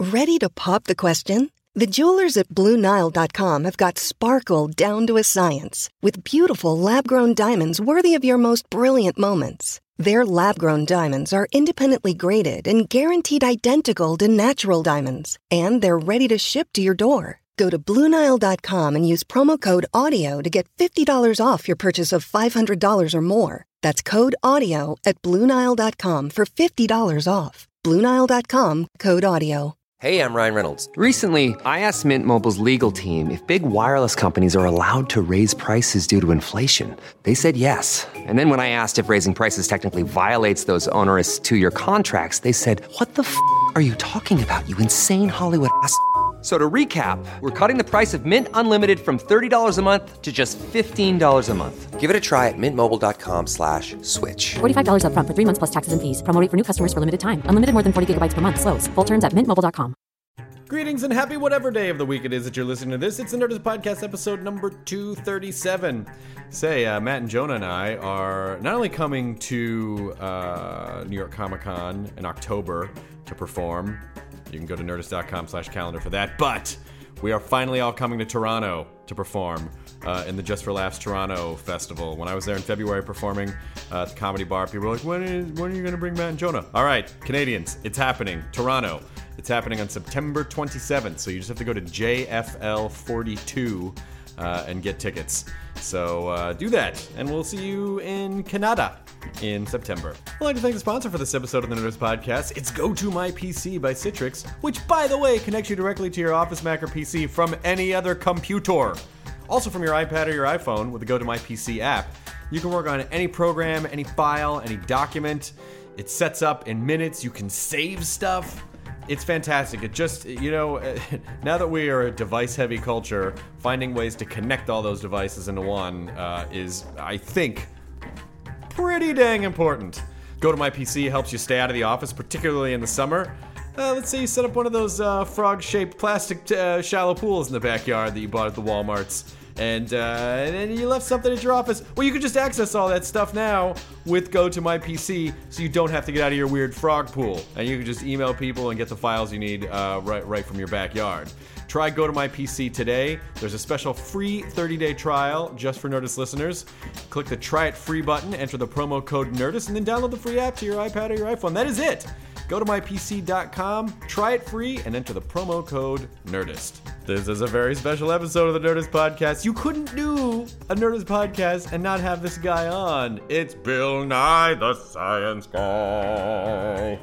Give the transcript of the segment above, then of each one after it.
Ready to pop the question? The jewelers at BlueNile.com have got sparkle down to a science with beautiful lab-grown diamonds worthy of your most brilliant moments. Their lab-grown diamonds are independently graded and guaranteed identical to natural diamonds, and they're ready to ship to your door. Go to BlueNile.com and use promo code AUDIO to get $50 off your purchase of $500 or more. That's code AUDIO at BlueNile.com for $50 off. BlueNile.com, code AUDIO. Hey, I'm Ryan Reynolds. Recently, I asked Mint Mobile's legal team if big wireless companies are allowed to raise prices due to inflation. They said yes. And then when I asked if raising prices technically violates those onerous two-year contracts, they said, "What the f*** are you talking about, you insane Hollywood ass?" So to recap, we're cutting the price of Mint Unlimited from $30 a month to just $15 a month. Give it a try at mintmobile.com/switch. $45 up front for 3 months plus taxes and fees. Promo rate for new customers for limited time. Unlimited more than 40 gigabytes per month. Slows full terms at mintmobile.com. Greetings and happy whatever day of the week it is that you're listening to this. It's the Nerdist Podcast episode number 237. Matt and Jonah and I are not only coming to New York Comic Con in October to perform. You can go to nerdist.com/calendar for that. But we are finally all coming to Toronto to perform in the Just for Laughs Toronto Festival. When I was there in February performing at the Comedy Bar, people were like, when are you going to bring Matt and Jonah? All right, Canadians, it's happening. Toronto. It's happening on September 27th. So you just have to go to JFL42 and get tickets. So do that, and we'll see you in Canada in September. I'd like to thank the sponsor for this episode of the Nerdist Podcast. It's GoToMyPC by Citrix, which, by the way, connects you directly to your Office Mac or PC from any other computer. Also from your iPad or your iPhone with the GoToMyPC app. You can work on any program, any file, any document. It sets up in minutes. You can save stuff. It's fantastic. It just, now that we are a device-heavy culture, finding ways to connect all those devices into one is, I think, pretty dang important. GoToMyPC helps you stay out of the office, particularly in the summer. Let's say you set up one of those frog-shaped plastic shallow pools in the backyard that you bought at the Walmarts. And then you left something at your office. Well, you can just access all that stuff now with GoToMyPC, so you don't have to get out of your weird frog pool. And you can just email people and get the files you need right from your backyard. Try GoToMyPC today. There's a special free 30-day trial just for Nerdist listeners. Click the Try It Free button, enter the promo code Nerdist, and then download the free app to your iPad or your iPhone. That is it. Go to mypc.com, try it free, and enter the promo code Nerdist. This is a very special episode of the Nerdist Podcast. You couldn't do a Nerdist Podcast and not have this guy on. It's Bill Nye, the Science Guy.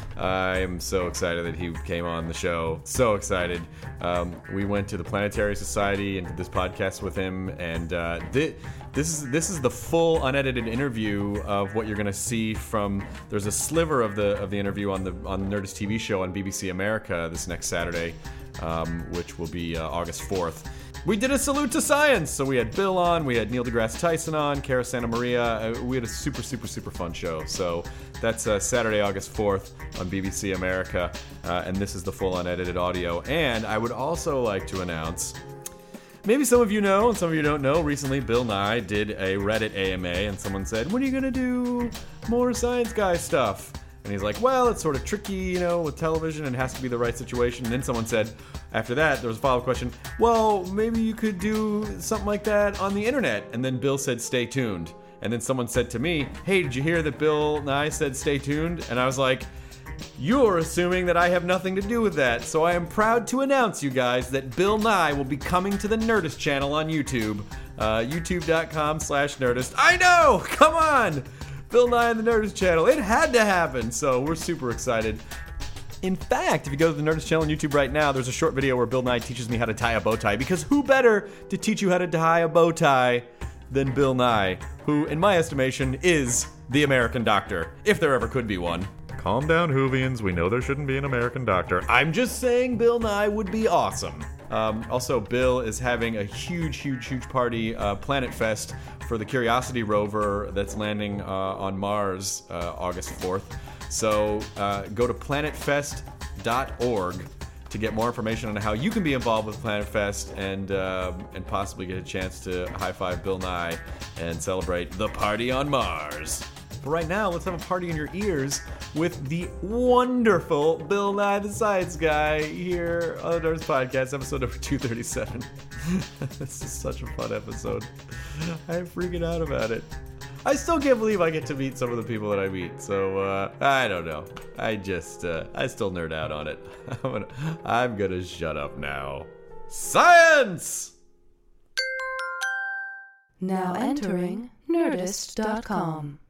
I'm so excited that he came on the show. So excited. We went to the Planetary Society and did this podcast with him, and this is the full unedited interview of what you're going to see from. There's a sliver of the interview on the Nerdist TV show on BBC America this next Saturday, which will be August 4th. We did a salute to science. So we had Bill on, we had Neil deGrasse Tyson on, Cara Santa Maria. We had a super fun show. So that's Saturday, August 4th on BBC America. And this is the full unedited audio. And I would also like to announce, maybe some of you know and some of you don't know, recently Bill Nye did a Reddit AMA and someone said, when are you going to do more Science Guy stuff? And he's like, well, it's sort of tricky, with television, and it has to be the right situation. And then someone said, after that, there was a follow-up question, well, maybe you could do something like that on the internet. And then Bill said, stay tuned. And then someone said to me, hey, did you hear that Bill Nye said stay tuned? And I was like, you're assuming that I have nothing to do with that. So I am proud to announce, you guys, that Bill Nye will be coming to the Nerdist channel on YouTube. YouTube.com/Nerdist. I know! Come on! Bill Nye and the Nerdist channel. It had to happen. So we're super excited. In fact, if you go to the Nerdist channel on YouTube right now, there's a short video where Bill Nye teaches me how to tie a bow tie. Because who better to teach you how to tie a bow tie than Bill Nye, who, in my estimation, is the American doctor, if there ever could be one. Calm down, Whovians. We know there shouldn't be an American doctor. I'm just saying Bill Nye would be awesome. Also, Bill is having a huge party, Planet Fest, for the Curiosity rover that's landing on Mars August 4th. So go to planetfest.org to get more information on how you can be involved with Planet Fest and possibly get a chance to high-five Bill Nye and celebrate the party on Mars. But right now, let's have a party in your ears with the wonderful Bill Nye the Science Guy here on the Nerds Podcast, episode number 237. This is such a fun episode. I'm freaking out about it. I still can't believe I get to meet some of the people that I meet, so I don't know. I still nerd out on it. I'm gonna shut up now. Science! Now entering Nerdist.com.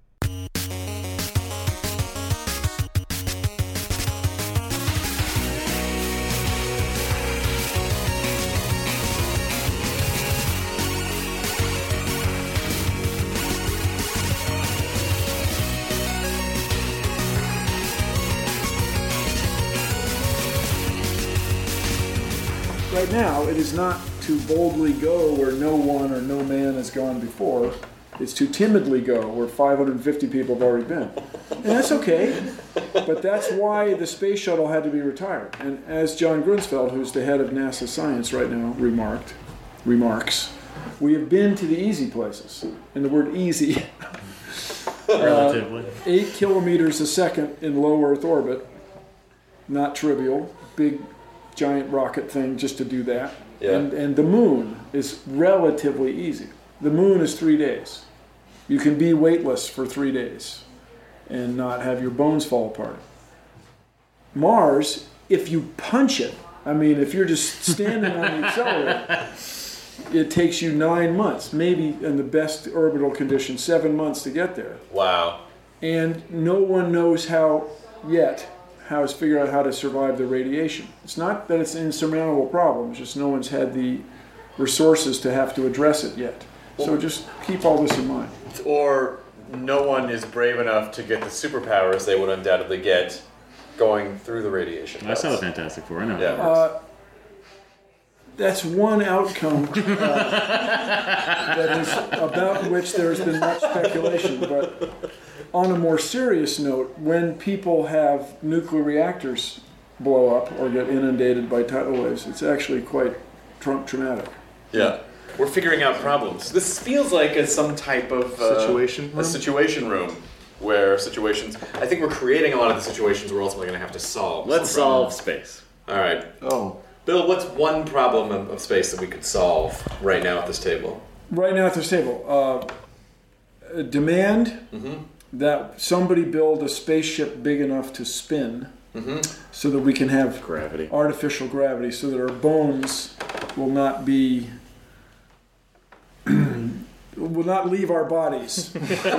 Right now, it is not to boldly go where no one or no man has gone before. It's to timidly go where 550 people have already been. And that's okay, but that's why the space shuttle had to be retired. And as John Grunsfeld, who's the head of NASA Science right now, remarks, we have been to the easy places. And the word easy, relatively. 8 kilometers a second in low Earth orbit, not trivial, big giant rocket thing just to do that. Yeah. And the moon is relatively easy. The moon is 3 days. You can be weightless for 3 days and not have your bones fall apart. Mars, if you punch it, I mean, if you're just standing on the accelerator, it takes you 9 months, maybe in the best orbital conditions, 7 months to get there. Wow. And no one knows how to figure out how to survive the radiation. It's not that it's an insurmountable problem, it's just no one's had the resources to have to address it yet. So just keep all this in mind. Or no one is brave enough to get the superpowers they would undoubtedly get going through the radiation. I saw the Fantastic Four, I know how it works. That's one outcome that is about which there's been much speculation. But on a more serious note, when people have nuclear reactors blow up or get inundated by tidal waves, it's actually quite traumatic. Yeah. We're figuring out problems. This feels like some type of situation room where situations. I think we're creating a lot of the situations we're ultimately going to have to solve. Let's solve space. All right. Oh. Bill, what's one problem of space that we could solve right now at this table? Right now at this table, demand that somebody build a spaceship big enough to spin so that we can have gravity, artificial gravity, so that our bones will not be will not leave our bodies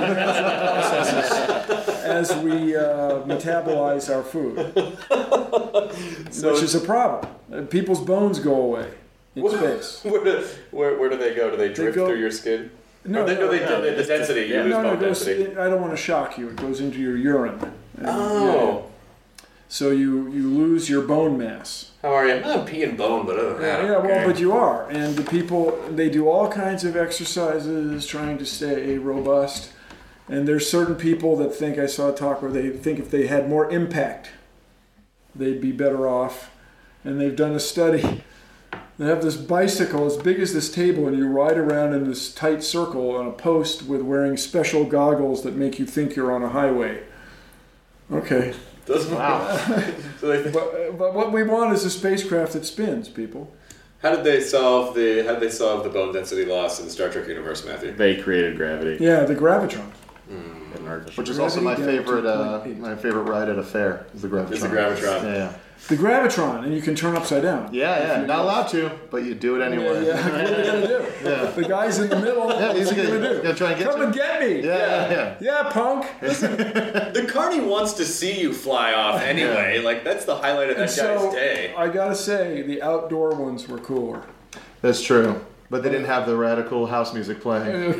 as we metabolize our food, which is a problem. People's bones go away in space. Where do they go? Do they drift through your skin? No, the density. You lose bone density. I don't want to shock you. It goes into your urine. Oh. Yeah. So you lose your bone mass. How are you? I'm peeing bone, but other than that, yeah, well, but you are. And the people, they do all kinds of exercises trying to stay robust. And there's certain people that think, I saw a talk where they think if they had more impact, they'd be better off. And they've done a study. They have this bicycle as big as this table, and you ride around in this tight circle on a post with wearing special goggles that make you think you're on a highway. Okay. Wow. But what we want is a spacecraft that spins, people. How did they solve the bone density loss in the Star Trek universe, Matthew? They created gravity. Yeah, the gravitron. Which is also my favorite ride at a fair. Is the gravitron. It's the gravitron. Yeah. The gravitron, and you can turn upside down. Yeah. Not allowed to, but you do it anyway. Yeah. What are you gonna do? Yeah. The guy's in the middle. Yeah, he's gonna do. Gonna try and get Come and get me. Yeah, punk. Listen, the carny wants to see you fly off anyway. Yeah. Like that's the highlight of that guy's day. I gotta say, the outdoor ones were cooler. That's true. But they didn't have the radical house music playing.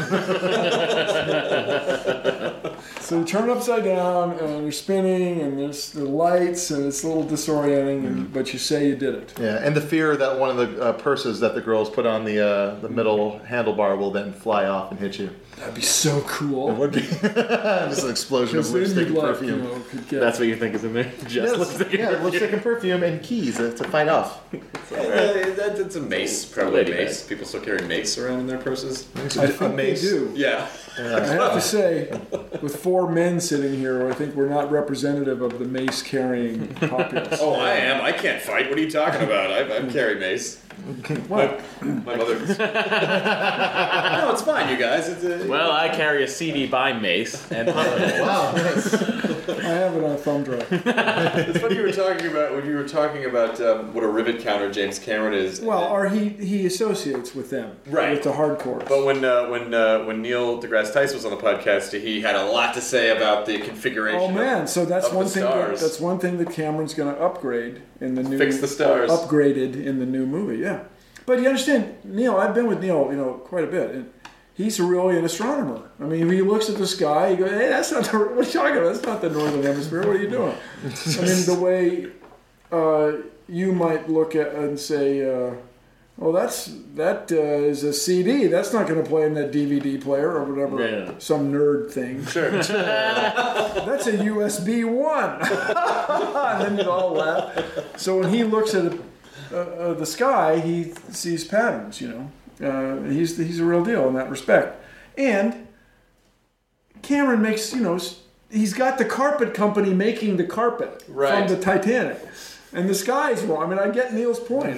So you turn upside down, and you're spinning, and there's the lights, and it's a little disorienting, but you say you did it. Yeah, and the fear that one of the purses that the girls put on the middle handlebar will then fly off and hit you. That'd be so cool. It would be. Just an explosion of lipstick and perfume. That's what you think is in there? Just lipstick and perfume. Lipstick and perfume and keys to fight off. That's a mace, probably a mace. mace? People still carry mace around in their purses? I think they do. Yeah. I have to say, with 4 men sitting here, I think we're not representative of the mace-carrying populace. Oh, I am. I can't fight. What are you talking about? I carry mace. What? My mother. No, it's fine, you guys. Well, I carry a CD by Mace. And Wow, nice. I have it on a thumb drive. It's funny you were talking about what a rivet counter James Cameron is. Well, or he associates with them, Right. with the hardcore. But when Neil deGrasse Tyson was on the podcast, he had a lot to say about the configuration. Oh man, so that's of one the thing. stars. That's one thing that Cameron's going to upgrade in the new. Fix the stars. Upgraded in the new movie, yeah. But you understand, Neil. I've been with Neil, quite a bit, and he's really an astronomer. I mean, he looks at the sky. He goes, "Hey, that's not the. What are you talking about? That's not the northern hemisphere. What are you doing?" I mean, the way you might look at and say. Well, that is a CD. That's not going to play in that DVD player or whatever, some nerd thing. Sure. That's a USB 1. And then you'd all laugh. So when he looks at the sky, he sees patterns. He's a real deal in that respect. And Cameron makes he's got the carpet company making the carpet from the Titanic. And the sky's wrong. I mean, I get Neil's point.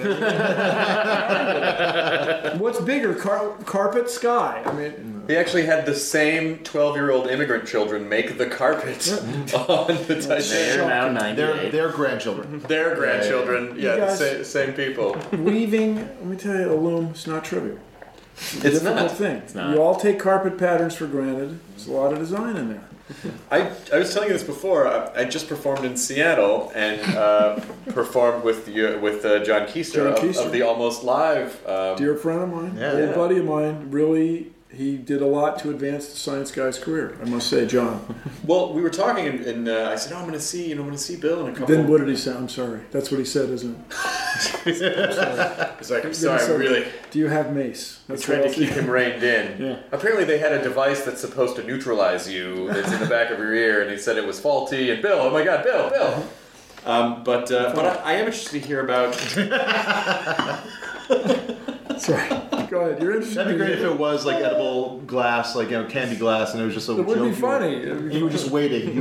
What's bigger, carpet, sky? I mean, he actually had the same 12-year-old immigrant children make the carpet on the Titanic. They're now 98. Their grandchildren. Their grandchildren, the same people. Weaving, let me tell you, a loom is not trivial. It's a difficult thing. It's not. You all take carpet patterns for granted. There's a lot of design in there. I was telling you this before. I just performed in Seattle and performed with John Keister of the Almost Live. Dear friend of mine, old buddy of mine. Really, he did a lot to advance the Science Guy's career. I must say, John. Well, we were talking, and I said, "Oh, I'm going to see Bill in a couple." Then what did he say? I'm sorry. That's what he said, isn't it? It's like, I'm sorry, I'm really. Do you have mace? That's trying to keep him reined in. Yeah. Apparently, they had a device that's supposed to neutralize you. That's in the back of your ear, and he said it was faulty. And Bill, oh my God, Bill. But I am interested to hear about. Sorry. Go ahead. You're interested. That'd be great if it was like edible glass, like candy glass, and it was just a joke. It would be funny. You were just waiting.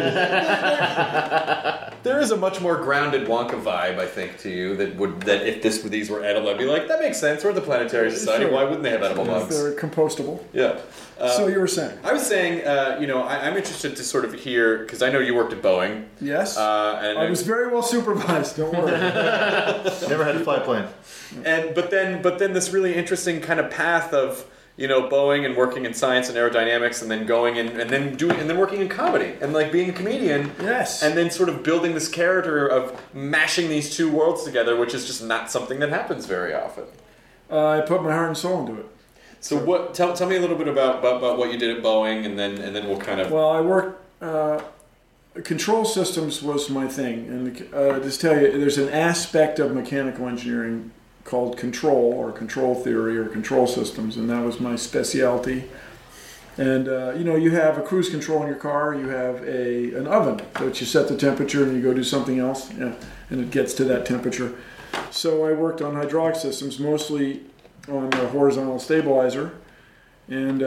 There is a much more grounded Wonka vibe, I think, to you that if these were edible, I'd be like, that makes sense. We're the Planetary Society. Sure. Why wouldn't they have edible mugs? They're compostable. Yeah. So you were saying? I was saying, I'm interested to sort of hear, because I know you worked at Boeing. Yes. And I was very well supervised. Don't worry. Never had to fly a plane. But then this really interesting kind of path of Boeing and working in science and aerodynamics, and then going and then working in comedy and like being a comedian. Yes. And then sort of building this character of mashing these two worlds together, which is just not something that happens very often. I put my heart and soul into it. So what? Tell me a little bit about what you did at Boeing, and then we'll kind of. Well, I worked. Control systems was my thing, and just tell you, there's an aspect of mechanical engineering called control or control theory or control systems, and that was my specialty. And you have a cruise control in your car, you have an oven that you set the temperature and you go do something else, and it gets to that temperature. So I worked on hydraulic systems, mostly on the horizontal stabilizer. And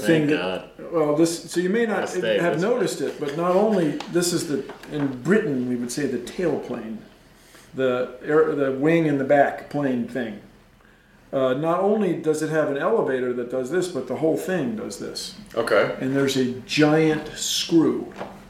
so you may not have noticed it, but not only this is in Britain we would say the tailplane, the wing in the back plane thing. Not only does it have an elevator that does this, but the whole thing does this. Okay. And there's a giant screw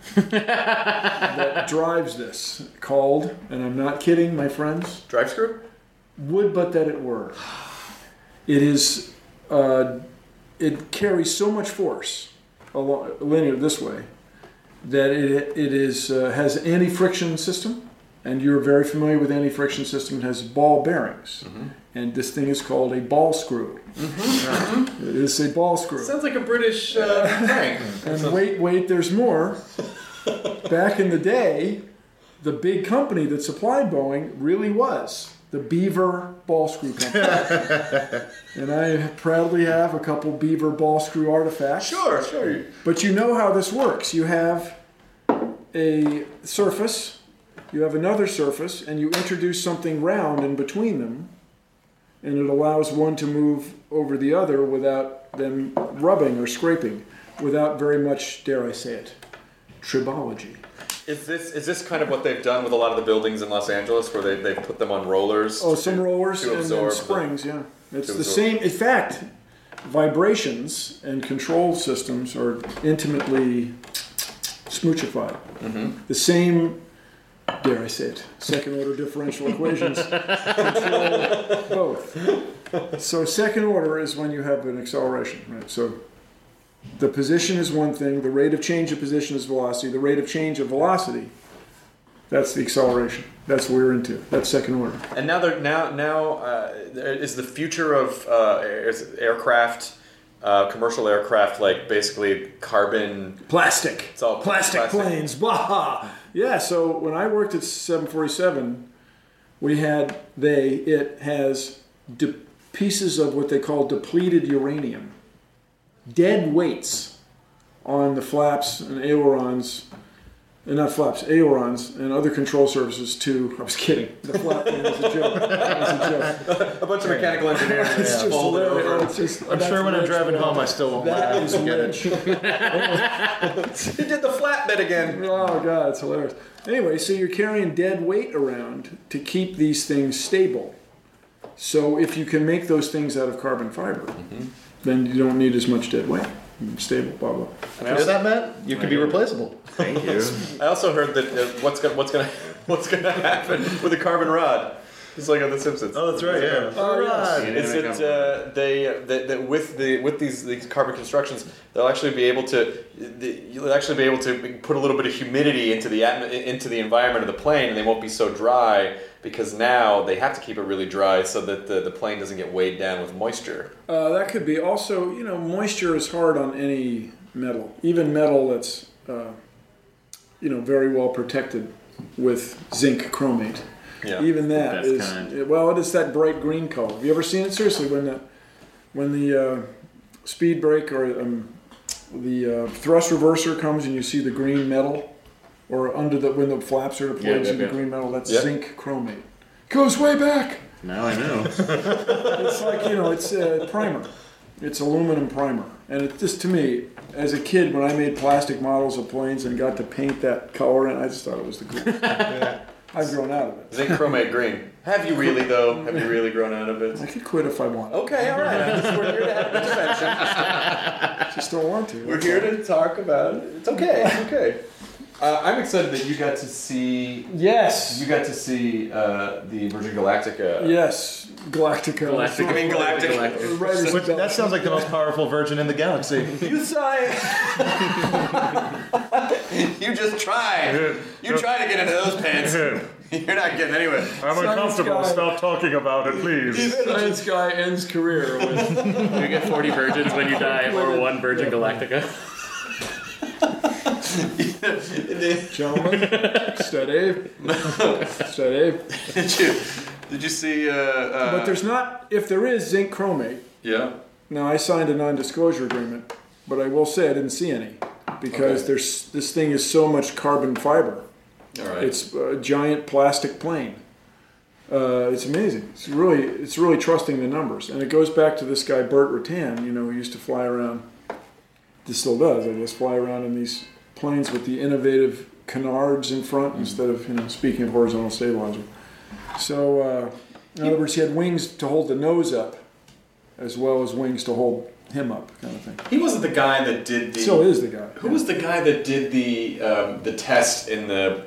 that drives this called, and I'm not kidding, my friends. Drive screw? Would but that it were. It is. It carries so much force linear this way that it has an anti-friction system, and you're very familiar with anti-friction system. It has ball bearings, and this thing is called a ball screw. Mm-hmm. It is a ball screw. Sounds like a British thing. And wait, there's more. Back in the day, the big company that supplied Boeing really was the Beaver Ball Screw Company. And I proudly have a couple Beaver Ball Screw artifacts. Sure. But you know how this works. You have a surface, you have another surface, and you introduce something round in between them, and it allows one to move over the other without them rubbing or scraping, without very much, dare I say it, tribology. Is this kind of what they've done with a lot of the buildings in Los Angeles, where they've put them on rollers? Oh, some rollers and then springs, yeah. It's the same. In fact, vibrations and control systems are intimately smoochified. The same, dare I say it, second order differential equations control both. So second order is when you have an acceleration, right? So the position is one thing, the rate of change of position is velocity, the rate of change of velocity, that's the acceleration. That's what we're into. That's second order. And now is the future of aircraft, commercial aircraft, like basically carbon... Plastic. It's all plastic planes. Bah! Yeah, so when I worked at 747, it has pieces of what they call depleted uranium. Dead weights on the flaps and ailerons, ailerons and other control surfaces too. I was kidding. The flap thing was a joke. A bunch of mechanical engineers. It's just hilarious. I'm sure when I'm driving home, I still won't laugh. That is rich. He did the flat bit again. Oh God, it's hilarious. Anyway, so you're carrying dead weight around to keep these things stable. So if you can make those things out of carbon fiber, then you don't need as much dead weight. Stable, blah blah. You hear that, Matt? You can be replaceable. Thank you. I also heard that what's gonna happen with the carbon rod. It's like on The Simpsons. Oh, that's right. Yeah. With these carbon constructions, they'll actually be able to put a little bit of humidity into the environment of the plane, and they won't be so dry, because now they have to keep it really dry so that the plane doesn't get weighed down with moisture. That could be also, moisture is hard on any metal, even metal that's very well protected with zinc chromate. Yeah. Even that is it is that bright green color. Have you ever seen it? Seriously, when the speed brake or the thrust reverser comes and you see the green metal, or when the flaps are deployed, the green metal, that's zinc chromate. Goes way back. Now I know. It's like it's a primer. It's aluminum primer, and it just, to me, as a kid, when I made plastic models of planes and got to paint that color in, I just thought it was the coolest. I've grown out of it. Zinc chromate green. Have you really, though? Have you really grown out of it? I could quit if I want. Okay, all right. We're here to have a discussion. Just don't want to. We're here to talk about it. It's okay. It's okay. I'm excited that you got to see. Yes. You got to see the Virgin Galactica. Yes, Galactica. I mean Galactica. Which, that sounds like the most powerful Virgin in the galaxy. You saw it. You just tried. You tried to get into those pants. You're not getting anywhere. I'm uncomfortable. Stop talking about it, please. Science guy ends career with. You get 40 virgins when you die, or one Virgin Galactica. Gentlemen, steady. Did you see? But there's not. If there is zinc chromate. Yeah. Now I signed a non-disclosure agreement, but I will say I didn't see any because this thing is so much carbon fiber. All right. It's a giant plastic plane. It's amazing. It's really trusting the numbers, and it goes back to this guy Burt Rutan, who used to fly around. This still does. I guess fly around in these planes with the innovative canards in front instead of speaking of horizontal stabilizer. So in other words, he had wings to hold the nose up, as well as wings to hold him up, kind of thing. He wasn't the guy that did the. Still is the guy. Who was the guy that did the test in the?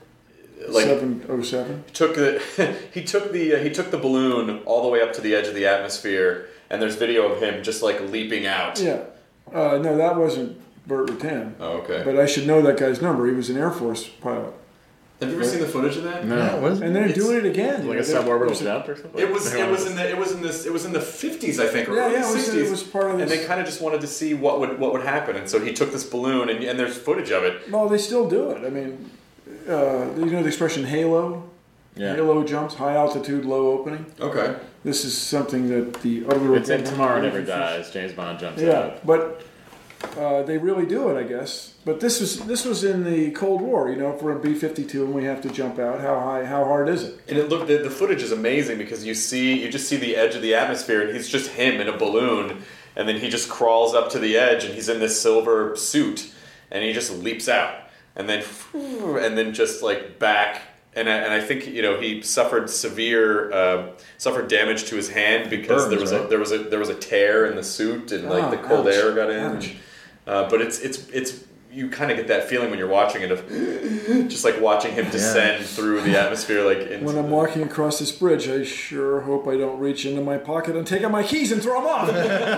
707. He took the balloon all the way up to the edge of the atmosphere, and there's video of him just like leaping out. Yeah. No, that wasn't Burt Rutan. Oh, okay. But I should know that guy's number. He was an Air Force pilot. Have you ever seen the footage of that? No. Yeah, and they're doing it again. Like a suborbital jump or something. It was in the 50s, I think, or early 60s. It was part of this. And they kind of just wanted to see what would happen, and so he took this balloon, and there's footage of it. Well, they still do it. I mean, the expression halo? Yeah. Halo jumps, high altitude, low opening. Okay. This is something that the other. It's in Tomorrow Never Dies. James Bond jumps out. But They really do it, I guess. But this was in the Cold War. If we're a B-52 and we have to jump out, how hard is it? And the footage is amazing because you just see the edge of the atmosphere, and he's just him in a balloon, and then he just crawls up to the edge, and he's in this silver suit, and he just leaps out, and then just like back. And I think he suffered suffered damage to his hand because there was a tear in the suit, and like the cold air got in. But it's you kind of get that feeling when you're watching it of just like watching him descend through the atmosphere. When I'm walking across this bridge, I sure hope I don't reach into my pocket and take out my keys and throw them off.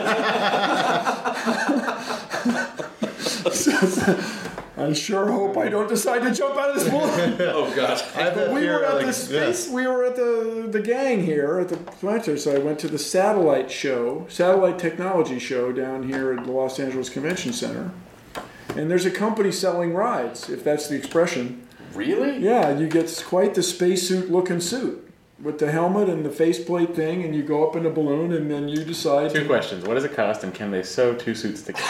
I sure hope I don't decide to jump out of this balloon. Oh God! We were at the gang here at the planter, so I went to the satellite technology show down here at the Los Angeles Convention Center. And there's a company selling rides, if that's the expression. Really? Yeah, you get quite the spacesuit looking suit with the helmet and the faceplate thing, and you go up in a balloon, and then you decide. 2 questions: what does it cost, and can they sew 2 suits together?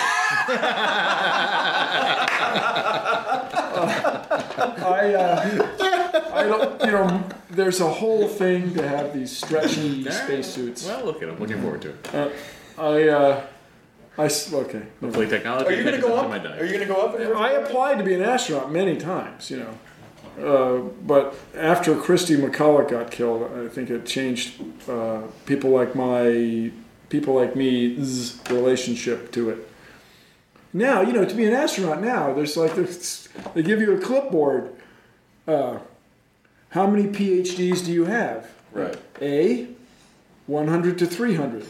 I don't. There's a whole thing to have these stretchy spacesuits. Well, look at them. Looking forward to it. Okay. Hopefully technology. Are you going to go up? Are you going to go up? I applied to be an astronaut many times, but after Christy McCulloch got killed, I think it changed people like me's relationship to it. Now, to be an astronaut now, they give you a clipboard. How many PhDs do you have? Right. A, 100 to 300.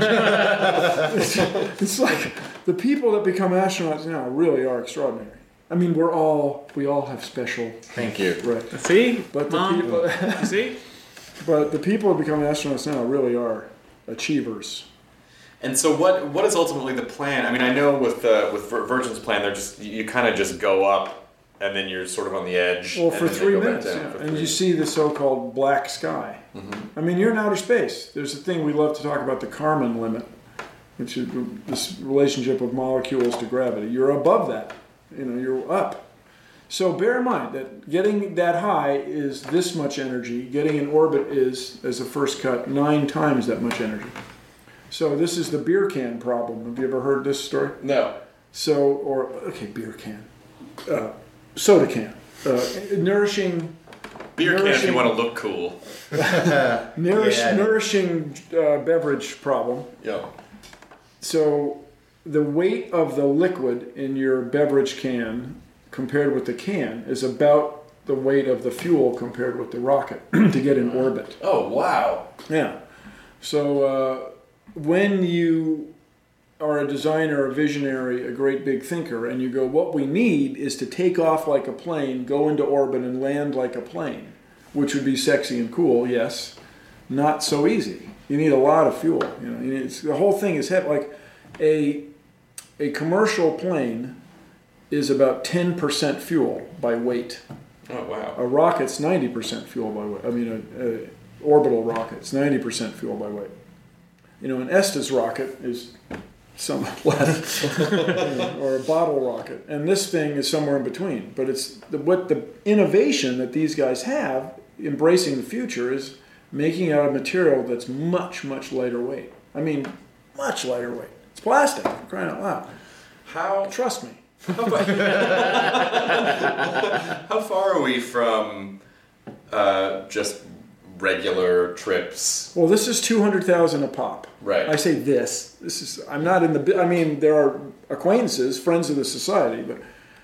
It's like the people that become astronauts now really are extraordinary. I mean, we all have special. Thank you. Right. See, but Mom, the people, see, but the people that become astronauts now really are achievers. And so, what is ultimately the plan? I mean, I know with Virgin's plan, you kind of just go up, and then you're sort of on the edge. Well, for 3 minutes, you see the so-called black sky. Mm-hmm. I mean, you're in outer space. There's a thing we love to talk about, the Kármán limit, which is this relationship of molecules to gravity. You're above that. You're up. So bear in mind that getting that high is this much energy. Getting in orbit is, as a first cut, 9 times that much energy. So this is the beer can problem. Have you ever heard this story? No. Beer can. Soda can. Nourishing... Beer can if you want to look cool. Nourishing beverage problem. Yeah. So the weight of the liquid in your beverage can compared with the can is about the weight of the fuel compared with the rocket to get in orbit. Oh, wow. Yeah. So when you are a designer, a visionary, a great big thinker, and you go, what we need is to take off like a plane, go into orbit, and land like a plane, which would be sexy and cool, yes. Not so easy. You need a lot of fuel. The whole thing is heavy. Like a commercial plane is about 10% fuel by weight. Oh, wow. A rocket's 90% fuel by weight. I mean, an orbital rocket's 90% fuel by weight. An Estes rocket is somewhat less, or a bottle rocket. And this thing is somewhere in between. But it's what the innovation that these guys have, embracing the future, is making out a material that's much, much lighter weight. I mean, much lighter weight. It's plastic, for crying out loud. Trust me. How far are we from just regular trips? Well, this is 200,000 a pop. Right. I say this. I'm not in the. I mean, there are acquaintances, friends of the society, but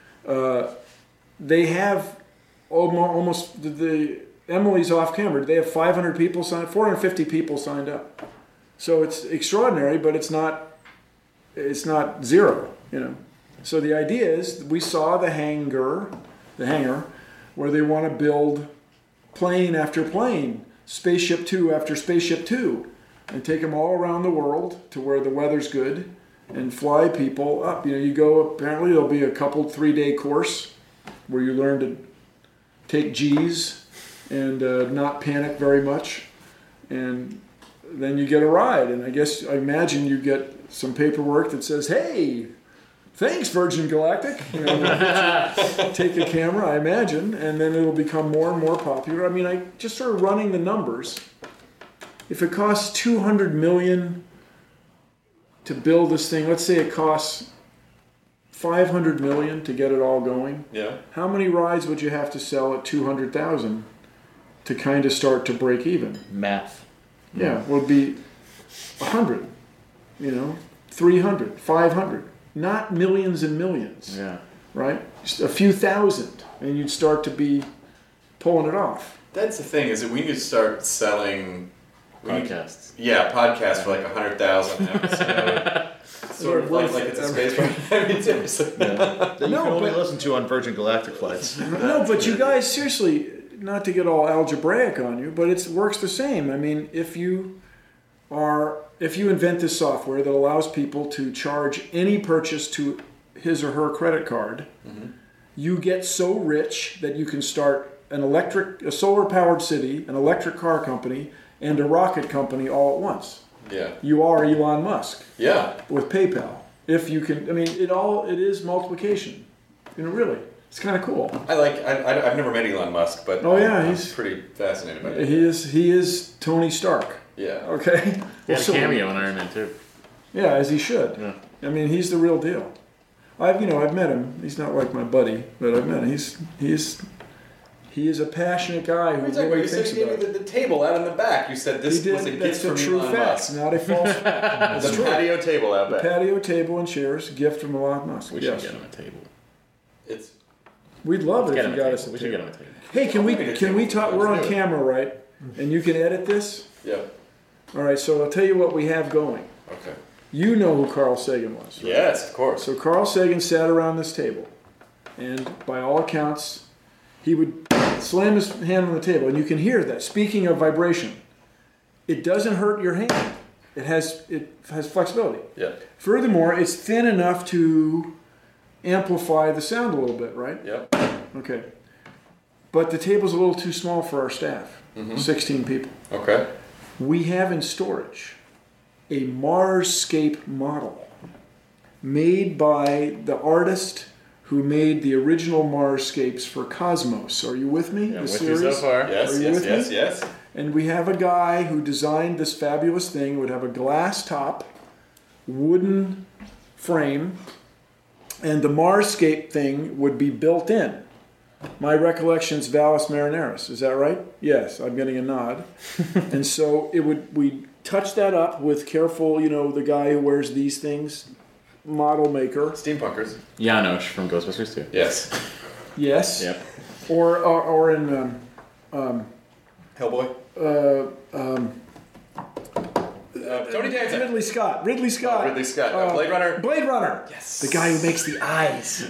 they have almost the Emily's off camera. They have 500 people signed, 450 people signed up. So it's extraordinary, but it's not zero. So the idea is, we saw the hangar, where they want to build plane after plane, Spaceship 2 after Spaceship 2, and take them all around the world to where the weather's good and fly people up. You go, apparently there'll be a couple 3-day course where you learn to take G's and not panic very much. And then you get a ride. And I imagine you get some paperwork that says, hey, Thanks, Virgin Galactic. You know, take a camera, I imagine, and then it'll become more and more popular. I mean, I just sort of running the numbers. If it costs $200 million to build this thing, let's say it costs $500 million to get it all going. Yeah. How many rides would you have to sell at $200,000 to kind of start to break even? Math. Yeah, would be 100, 300, 500. Not millions and millions. Yeah. Right? Just a few thousand, and you'd start to be pulling it off. That's the thing, is that we need to start selling Podcasts. Podcasts for like 100,000 episode. Sort of like it's a space program. I mean, seriously. Yeah. That you can only listen to on Virgin Galactic flights. No, but you guys, seriously, not to get all algebraic on you, but it works the same. I mean, if you invent this software that allows people to charge any purchase to his or her credit card, you get so rich that you can start a solar-powered city, an electric car company, and a rocket company all at once. Yeah. You are Elon Musk. Yeah. With PayPal. If you can, I mean, it is multiplication. Really. It's kind of cool. I've never met Elon Musk, but he's pretty fascinated by it. He is Tony Stark. Yeah. Okay. He had a cameo in Iron Man too. Yeah, as he should. Yeah. I mean, he's the real deal. I've met him. He's not like my buddy, but I've met him. He is a passionate guy who really thinks about it. You said the table out in the back. You said this was a gift from Elon Musk. Not a false. That's the patio table out back. Patio table and chairs, gift from Elon Musk. We should get him a table. We'd love it if you got us a table. We should get him a table. Hey, can we talk? We're on camera, right? And you can edit this? Yeah. All right, so I'll tell you what we have going. Okay. You know who Carl Sagan was, right? Yes, of course. So Carl Sagan sat around this table, and by all accounts, he would slam his hand on the table, and you can hear that. Speaking of vibration, it doesn't hurt your hand. It has flexibility. Yeah. Furthermore, it's thin enough to amplify the sound a little bit, right? Yep. Okay. But the table's a little too small for our staff. 16 people. Okay. We have in storage a Marsscape model made by the artist who made the original Marsscapes for Cosmos. Are you with me? Yeah, with you so far. Yes. And we have a guy who designed this fabulous thing. It would have a glass top, wooden frame, and the Marsscape thing would be built in. My recollection is Valles Marineris. Is that right? Yes, I'm getting a nod. And so we'd touch that up with careful, the guy who wears these things, model maker. Steampunkers. Janosch from Ghostbusters 2. Yes. Yes. Yep. Or in Hellboy. Tony Danza. Ridley Scott. Blade Runner. Blade Runner. Yes. The guy who makes the eyes.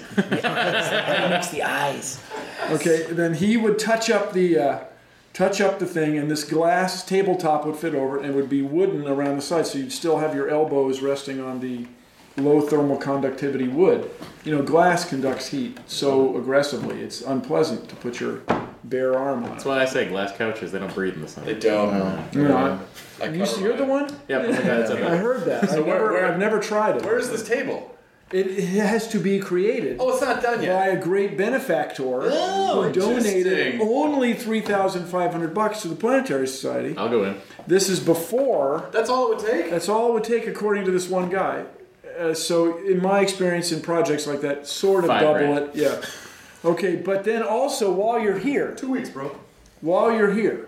Okay, then he would touch up the thing, and this glass tabletop would fit over it, and it would be wooden around the side, so you'd still have your elbows resting on the low thermal conductivity wood. Glass conducts heat so aggressively, it's unpleasant to put your bare arm on. That's why I say glass couches, they don't breathe in the sun. They don't. You're the one? Yep. I heard that. I've never tried it. Where is this table? It has to be created. Oh, it's not done yet. By a great benefactor who donated only $3,500 to the Planetary Society. I'll go in. This is before. That's all it would take? That's all it would take, according to this one guy. So, in my experience in projects like that, sort of double it. Yeah. Okay, but then also while you're here. 2 weeks, bro. While you're here.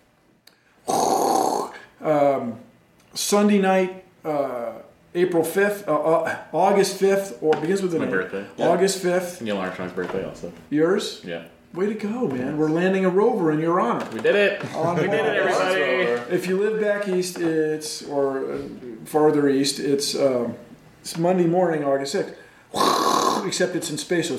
Sunday night, April 5th, August 5th, or begins with my birthday. August 5th. Neil Armstrong's birthday also. Yours? Yeah. Way to go, man. We're landing a rover in your honor. We did it. We did it, everybody. If you live back east, or farther east, it's Monday morning, August 6th. Except it's in space, so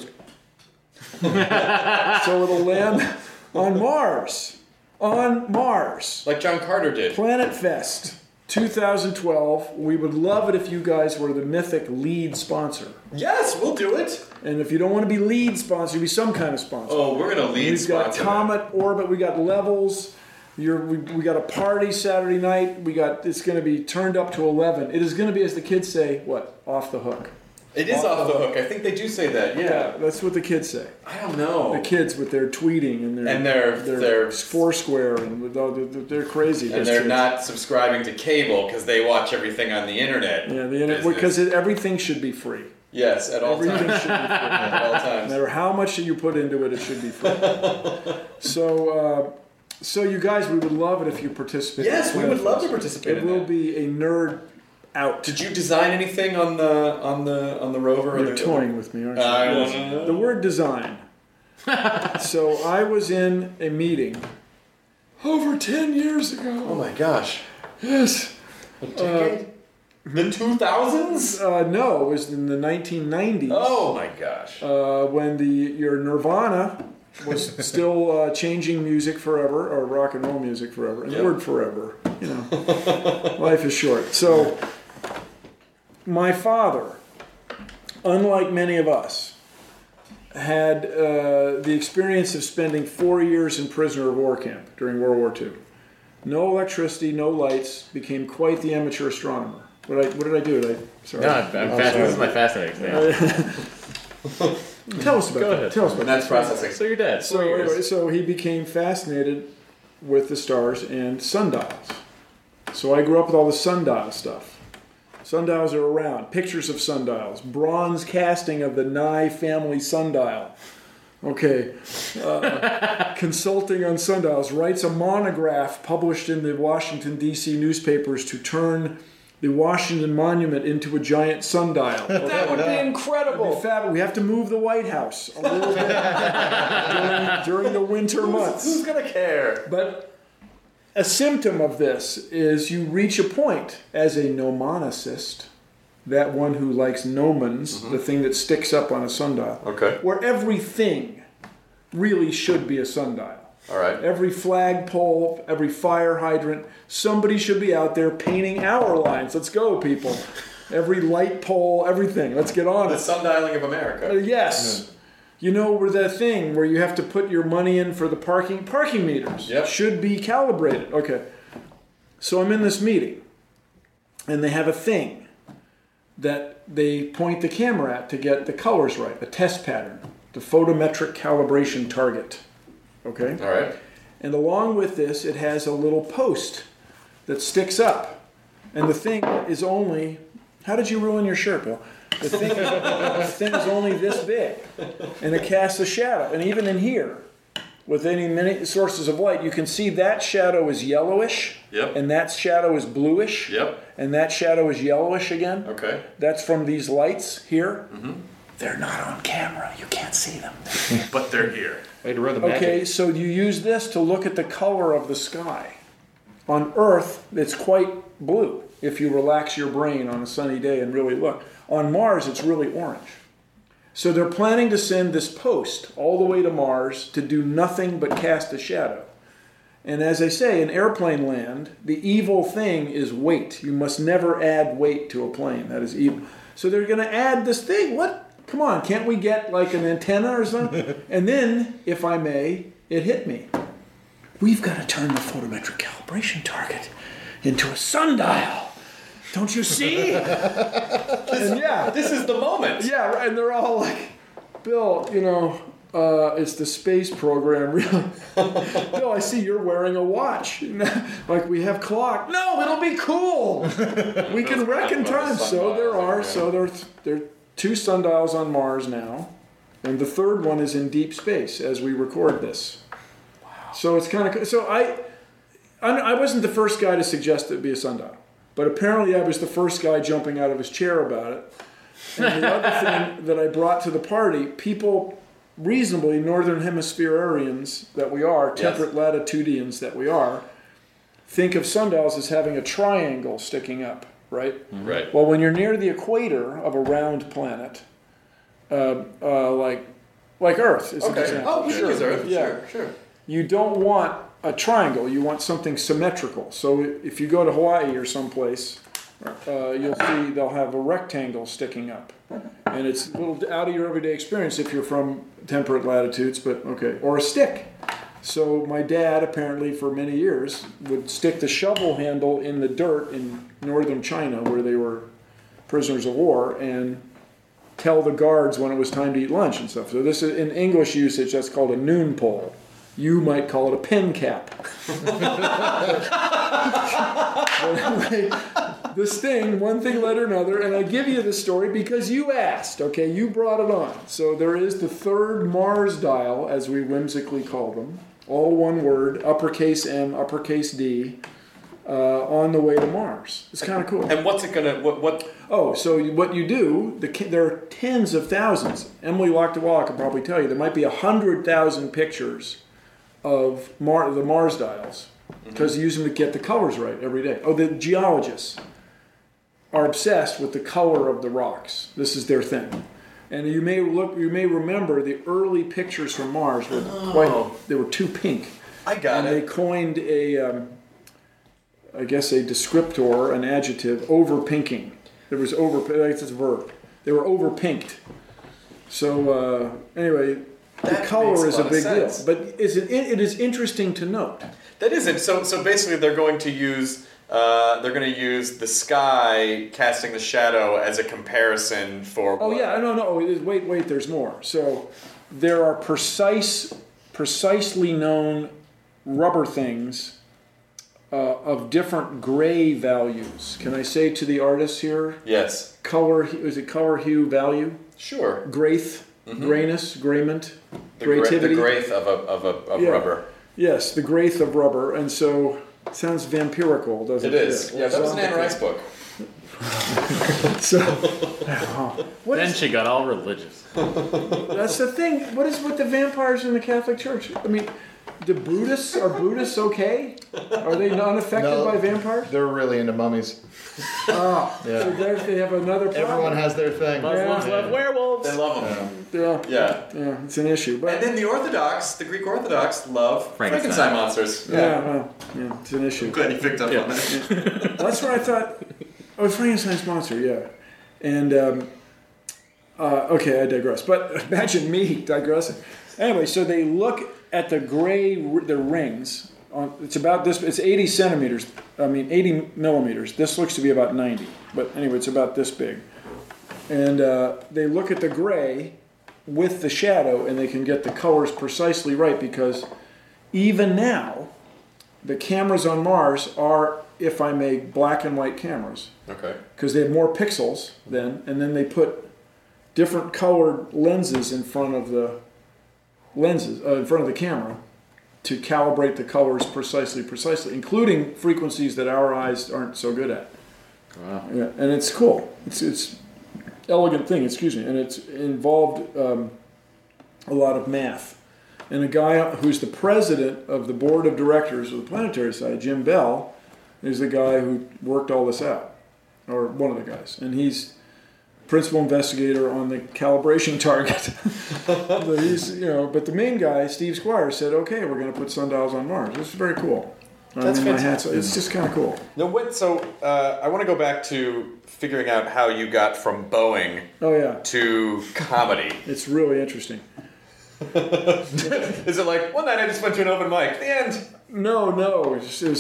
it'll land on Mars. On Mars. Like John Carter did. Planet Fest 2012. We would love it if you guys were the mythic lead sponsor. Yes, we'll do it. And if you don't want to be lead sponsor, be some kind of sponsor. Oh, we're going to lead sponsor. We've got Comet, Orbit, we got Levels. We got a party Saturday night. It's going to be turned up to 11. It is going to be, as the kids say, what? Off the hook. It is off the hook. I think they do say that. Yeah. That's what the kids say. I don't know. The kids with their tweeting and their Foursquare and with all, they're crazy. And they're not subscribing to cable because they watch everything on the internet. Yeah, the internet, because everything should be free. Yes, at all times. Everything should be free. At all times. No matter how much you put into it, it should be free. So you guys, we would love it if you participate. Yes, we would love to participate. It will be a nerd out. Did you design anything on the rover? You're toying with me, aren't you? The word design. So I was in a meeting over 10 years ago. Oh my gosh. Yes. A decade? The 2000s? No, it was in the 1990s. Oh my gosh. When your Nirvana was still changing music forever, or rock and roll music forever. And the word forever, life is short. So, my father, unlike many of us, had the experience of spending 4 years in prisoner of war camp during World War II. No electricity, no lights, became quite the amateur astronomer. What did I do? Sorry. No, I'm fascinated. This is my fascinating thing. Tell us about Go that. ahead. Tell us about That's that. processing. So you're dead. So anyway, so he became fascinated with the stars and sundials. So I grew up with all the sundial stuff. Sundials are around. Pictures of sundials. Bronze casting of the Nye family sundial. Okay. Consulting on sundials. Writes a monograph published in the Washington, D.C. newspapers to turn the Washington Monument into a giant sundial. Okay. That would be incredible. We have to move the White House a little bit during the winter months. Who's going to care? But a symptom of this is you reach a point as a gnomonicist, that one who likes gnomons, the thing that sticks up on a sundial, where everything really should be a sundial. All right. Every flagpole, every fire hydrant, somebody should be out there painting hour lines. Let's go, people. Every light pole, everything. Let's get on The it. sundialing of America. Yes. You know, where that thing where you have to put your money in for the parking meters should be calibrated. Okay. So I'm in this meeting, and they have a thing that they point the camera at to get the colors right, the test pattern, the photometric calibration target. Okay? All right. And along with this, it has a little post that sticks up. And the thing is only... How did you ruin your shirt, Bill? The thing is only this big. And it casts a shadow. And even in here, with many sources of light, you can see that shadow is yellowish. Yep. And that shadow is bluish. Yep. And that shadow is yellowish again. Okay. That's from these lights here. Mm-hmm. They're not on camera. You can't see them. But they're here. Way to run the magic. Okay, so you use this to look at the color of the sky. On Earth, it's quite blue if you relax your brain on a sunny day and really look. On Mars, it's really orange. So they're planning to send this post all the way to Mars to do nothing but cast a shadow. And as I say, in airplane land, the evil thing is weight. You must never add weight to a plane. That is evil. So they're going to add this thing. What? Come on, can't we get like an antenna or something? And then, if I may, it hit me. We've got to turn the photometric calibration target into a sundial. Don't you see? And yeah. This is the moment. Yeah, right. And they're all like, Bill, it's the space program, really. Bill, I see you're wearing a watch. Like, we have clock. No, it'll be cool. We can reckon time. So there are 2 sundials on Mars now, and the third one is in deep space as we record this. Wow. So it's kind of... So I wasn't the first guy to suggest it would be a sundial, but apparently I was the first guy jumping out of his chair about it. And the other thing that I brought to the party, people reasonably Northern Hemispherians that we are, temperate latitudians that we are, think of sundials as having a triangle sticking up. Right? Right. Well, when you're near the equator of a round planet, like Earth is an example. Oh, sure. Earth. Yeah. Sure. You don't want a triangle. You want something symmetrical. So if you go to Hawaii or someplace, you'll see they'll have a rectangle sticking up. And it's a little out of your everyday experience if you're from temperate latitudes, but okay. Or a stick. So my dad, apparently for many years, would stick the shovel handle in the dirt in northern China where they were prisoners of war and tell the guards when it was time to eat lunch and stuff. So this is, in English usage, that's called a noon pole. You might call it a pen cap. But anyway, this thing, one thing led to another, and I give you the story because you asked, okay? You brought it on. So there is the third Mars dial, as we whimsically call them, all one word, uppercase M, uppercase D, on the way to Mars. It's kind of cool. And what's it gonna? What? Oh, so what you do? There are tens of thousands. Emily Lochtewalla could probably tell you there might be 100,000 pictures of the Mars dials because you use them to get the colors right every day. Oh, the geologists are obsessed with the color of the rocks. This is their thing. And you may remember the early pictures from Mars were they were too pink. I got it. And they coined a descriptor, an adjective, over-pinking. There was I guess it's a verb. They were over-pinked. So anyway, the color is a big deal. But it is interesting to note. That isn't. So basically they're going to use the sky casting the shadow as a comparison for... Oh, yeah. No. Wait, there's more. So there are precisely known rubber things of different gray values. Can I say to the artists here? Yes. Is it color, hue, value? Sure. Graith, grayness, grayment, creativity. The graith of rubber. Yes, the graith of rubber. And so... Sounds vampirical, doesn't it? It is. Yeah, that was an Anne Rice book. Then she got all religious. That's the thing. What is with the vampires in the Catholic Church? I mean, are Buddhists okay? Are they not affected by vampires? They're really into mummies. Yeah. So they have another problem. Everyone has their thing. Muslims love werewolves. They love them. Yeah, it's an issue. But and then the Greek Orthodox love Frankenstein monsters. Yeah, it's an issue. I'm glad you picked up on that. That's what I thought. Oh, Frankenstein's monster, yeah. And, okay, I digress. But imagine me digressing. Anyway, so they look at the rings. It's 80 centimeters. 80 millimeters. This looks to be about 90. But anyway, it's about this big. And they look at the gray with the shadow, and they can get the colors precisely right because even now, the cameras on Mars are, if I may, black and white cameras. Okay. Because they have more pixels then, and then they put different colored lenses in front of the camera to calibrate the colors precisely, including frequencies that our eyes aren't so good at. Wow. Yeah, and it's cool. It's elegant thing, and it's involved a lot of math. And a guy who's the president of the board of directors of the Planetary Society, Jim Bell, is the guy who worked all this out, or one of the guys. And he's principal investigator on the calibration target. But the main guy, Steve Squire, said, okay, we're going to put sundials on Mars. This is very cool. That's fantastic. It's just kind of cool. So I want to go back to figuring out how you got from Boeing to comedy. It's really interesting. Is it like, one night I just went to an open mic, the end? No.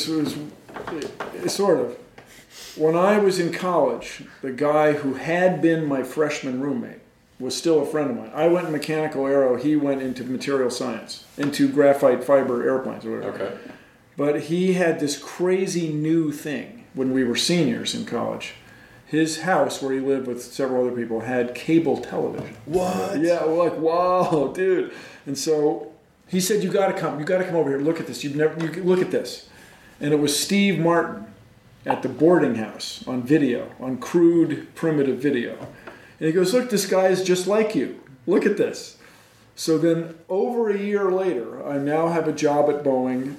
It's sort of. When I was in college, the guy who had been my freshman roommate was still a friend of mine. I went mechanical aero, he went into material science, into graphite fiber airplanes or whatever. Okay. But he had this crazy new thing when we were seniors in college. His house, where he lived with several other people, had cable television. What? Yeah, we're like, wow, dude. And so he said, you got to come over here. Look at this. Look at this. And it was Steve Martin at the boarding house on video, on crude, primitive video. And he goes, look, this guy is just like you. Look at this. So then over a year later, I now have a job at Boeing.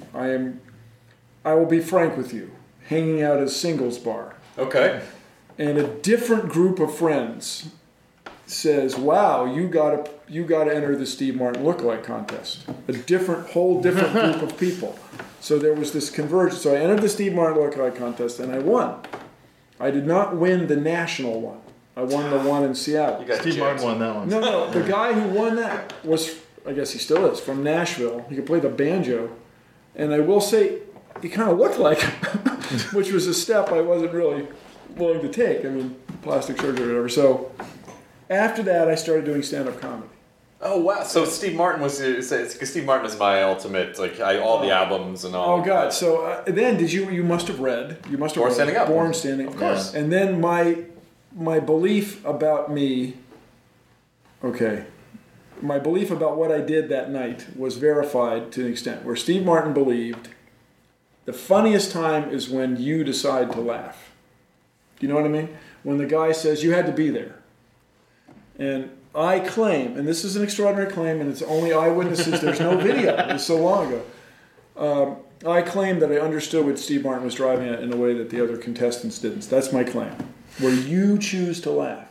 I will be frank with you, hanging out at a singles bar. Okay. And a different group of friends says, wow, you got to enter the Steve Martin lookalike contest. Whole different group of people. So there was this convergence. So I entered the Steve Martin lookalike contest and I won. I did not win the national one. I won the one in Seattle. Steve Martin won that one. No. The guy who won that was, I guess he still is, from Nashville. He could play the banjo. And I will say, he kind of looked like him, which was a step I wasn't really willing to take. I mean, plastic surgery or whatever. So After that, I started doing stand-up comedy. Oh wow! So Steve Martin was because Steve Martin is my ultimate all the albums and all. Oh God! So then you must have read Born Standing Up. Born Standing Up, of course. And then my belief about me. Okay, my belief about what I did that night was verified to an extent where Steve Martin believed the funniest time is when you decide to laugh. Do you know what I mean? When the guy says you had to be there, and I claim, and this is an extraordinary claim, and it's only eyewitnesses, there's no video, it was so long ago. I claim that I understood what Steve Martin was driving at in a way that the other contestants didn't. That's my claim. Where you choose to laugh.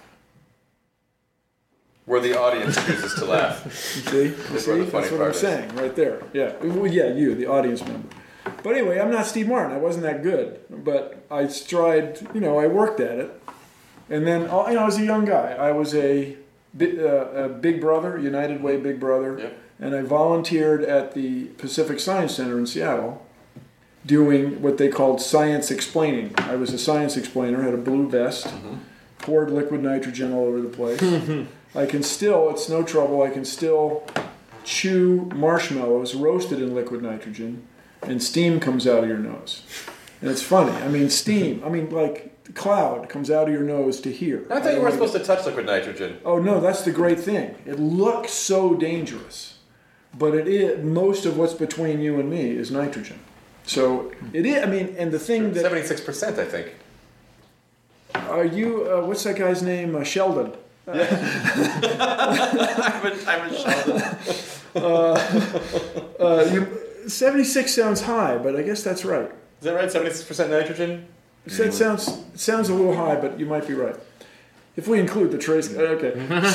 Where the audience chooses to laugh. You see? That's what I'm saying, right there. Yeah, well, yeah, you, the audience member. But anyway, I'm not Steve Martin. I wasn't that good. But I I worked at it. And then, I was a young guy. I was a Big Brother, United Way Big Brother, yep. And I volunteered at the Pacific Science Center in Seattle doing what they called science explaining. I was a science explainer, had a blue vest, poured liquid nitrogen all over the place. It's no trouble, I can still chew marshmallows roasted in liquid nitrogen, and steam comes out of your nose. And it's funny, steam, cloud comes out of your nose to here. I thought you weren't supposed to touch liquid nitrogen. Oh no, that's the great thing. It looks so dangerous, but it is. Most of what's between you and me is nitrogen. So it is. And the thing that 76%, I think. Are you? What's that guy's name? Sheldon. Yeah. I'm a Sheldon. 76 sounds high, but I guess that's right. Is that right? 76% nitrogen. It sounds a little high, but you might be right. If we include the trace, okay.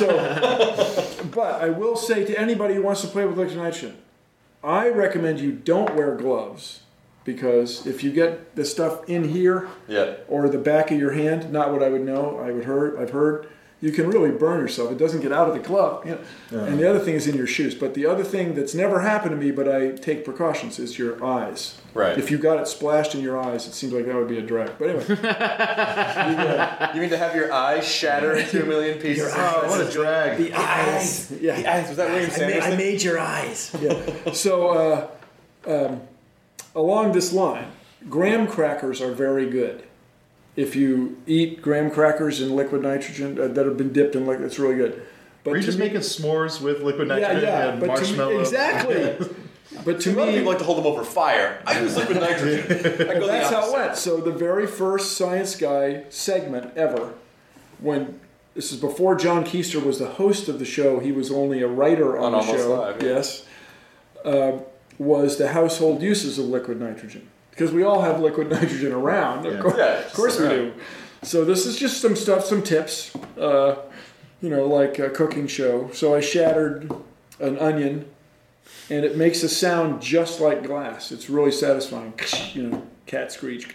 So, but I will say to anybody who wants to play with liquid nitrogen, I recommend you don't wear gloves, because if you get the stuff in here or the back of your hand, not what I would know, I've heard, you can really burn yourself. It doesn't get out of the glove. And the other thing is in your shoes. But the other thing that's never happened to me, but I take precautions, is your eyes. Right. If you got it splashed in your eyes, it seems like that would be a drag. But anyway. You mean to have your eyes shatter into a million pieces? Oh, what a drag. The eyes. Yeah. The eyes. Was that William Sanderson? I made your eyes. Yeah. So, along this line, graham crackers are very good. If you eat graham crackers in liquid nitrogen that have been dipped in liquid, it's really good. But were you just making s'mores with liquid nitrogen and but marshmallow? Exactly. But to a lot of me, people like to hold them over fire. I use liquid nitrogen. That's how it went. So the very first Science Guy segment ever, this is before John Keister was the host of the show, he was only a writer on the show. Live, yeah. Yes, was the household uses of liquid nitrogen. Because we all have liquid nitrogen around. Of course we do. So this is just some stuff, some tips, like a cooking show. So I shattered an onion, and it makes a sound just like glass. It's really satisfying. Cat screech.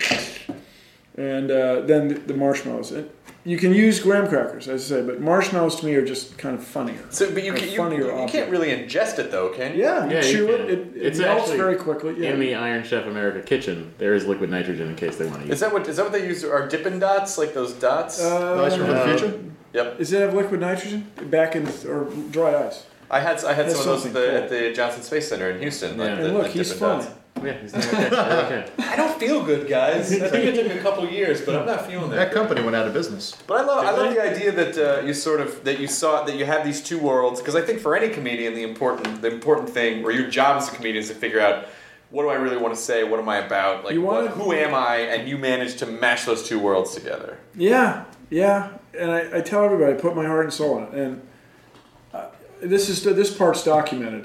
And then the marshmallows. You can use graham crackers, as I say, but marshmallows to me are just kind of funnier. So, but you can't really ingest it, though, can you? Yeah, you chew it. It melts very quickly. Yeah. In the Iron Chef America kitchen, there is liquid nitrogen in case they want to use. Is that what they use? Are Dippin' Dots, like those dots? Ice from the future. Yep. Does it have liquid nitrogen or dry ice? I had some of those at the Johnson Space Center in Houston. Yeah. And look, he's fine. Yeah, he's doing okay. I don't feel good, guys. I think it took a couple years, but I'm not feeling that company went out of business. But I love the idea that you have these two worlds, because I think for any comedian the important thing, or your job as a comedian, is to figure out, what do I really want to say? What am I about? Who am I? And you manage to mash those two worlds together. Yeah. And I tell everybody, I put my heart and soul in it. And this part's documented.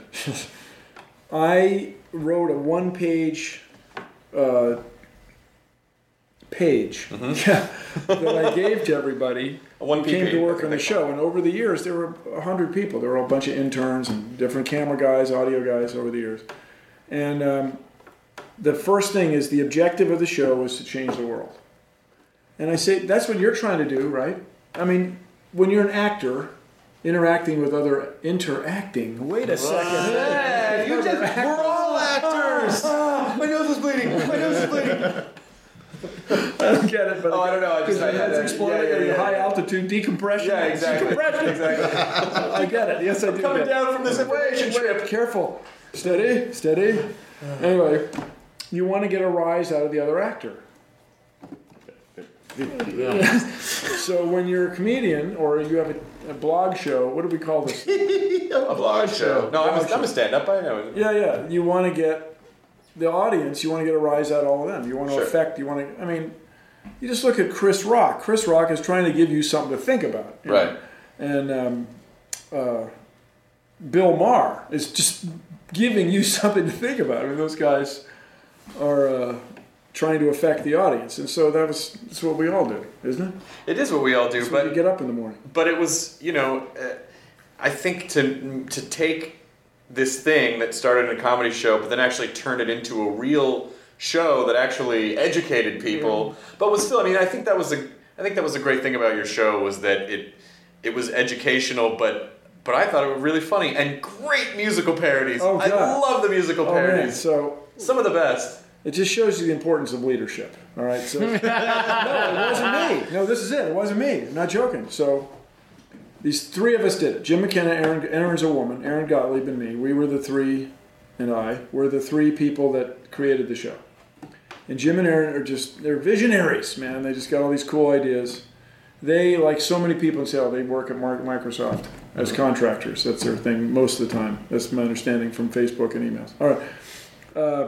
I wrote a one-page that I gave to everybody who came to work on the show. And over the years, there were 100 people. There were a bunch of interns and different camera guys, audio guys over the years. And the first thing is the objective of the show was to change the world. And I say, that's what you're trying to do, right? When you're an actor, interacting with other wait a second. We're all actors. My nose is bleeding. I don't get it, but I don't know. I just had it's exploding high altitude decompression. Yeah, exactly. Exactly. I get it. Yes, I do. Coming down from this information trip. Careful. Steady. Anyway, you want to get a rise out of the other actor. So when you're a comedian or you have a blog show, what do we call this? A blog show. No, I'm a stand-up. I know. Yeah. You want to get the audience. You want to get a rise out of all of them. You want to affect. You want to. I mean, you just look at Chris Rock. Chris Rock is trying to give you something to think about. Right. And Bill Maher is just giving you something to think about. I mean, those guys are trying to affect the audience, and so that's what we all do, isn't it? It is what we all do, that's but you get up in the morning. But it was, I think to take this thing that started in a comedy show, but then actually turned it into a real show that actually educated people, but was still. I mean, I think that was a great thing about your show was that it was educational, but I thought it was really funny and great musical parodies. Oh, God. I love the musical parodies. Man. So some of the best. It just shows you the importance of leadership. All right. So no, it wasn't me. No, this is it. It wasn't me. I'm not joking. So these three of us did it. Jim McKenna, Aaron's a woman, Aaron Gottlieb, and me. We were the three, and I were the three people that created the show. And Jim and Aaron they're visionaries, man. They just got all these cool ideas. They, like so many people in Seattle, they work at Microsoft as contractors. That's their thing most of the time. That's my understanding from Facebook and emails. All right.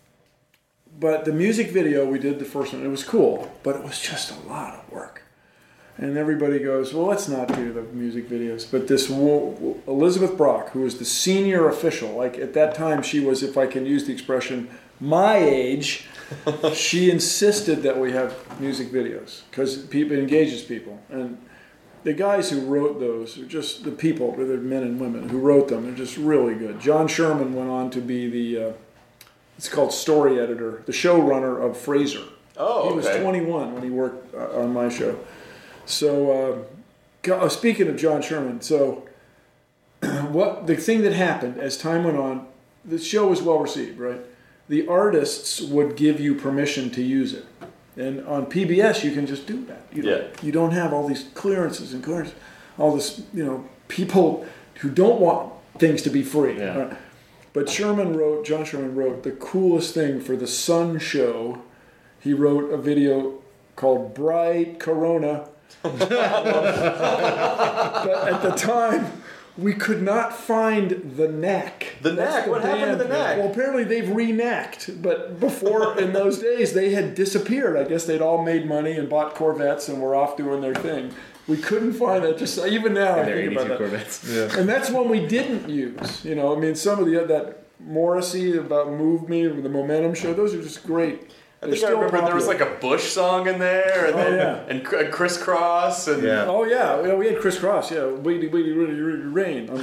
But the music video, we did the first one. It was cool, but it was just a lot of work. And everybody goes, well, let's not do the music videos. But this Elizabeth Brock, who was the senior official, like at that time she was, if I can use the expression, my age, she insisted that we have music videos because it engages people. And the guys who wrote those are just the people, whether men and women, who wrote them. They're just really good. John Sherman went on to be the... it's called story editor, the showrunner of Frasier. Oh, He was 21 when he worked on my show. So, speaking of John Sherman, so the thing that happened as time went on, the show was well received, right? The artists would give you permission to use it. And on PBS, you can just do that. You don't have all these clearances, all this, people who don't want things to be free. Yeah. But John Sherman wrote the coolest thing for the Sun show. He wrote a video called Bright Corona. But at the time, we could not find the Knack. The Knack? What happened to the Knack? Well, apparently they've re-knacked. But before, in those days, they had disappeared. I guess they'd all made money and bought Corvettes and were off doing their thing. We couldn't find it. Just even now, I think about that. Corvettes. Yeah. And that's one we didn't use. Some of that Morrissey about "Move Me" or the Momentum show. Those are just great. I think I remember there was like a Bush song in there, and Crisscross, and oh yeah, we had Crisscross. Yeah, Weedy Rain on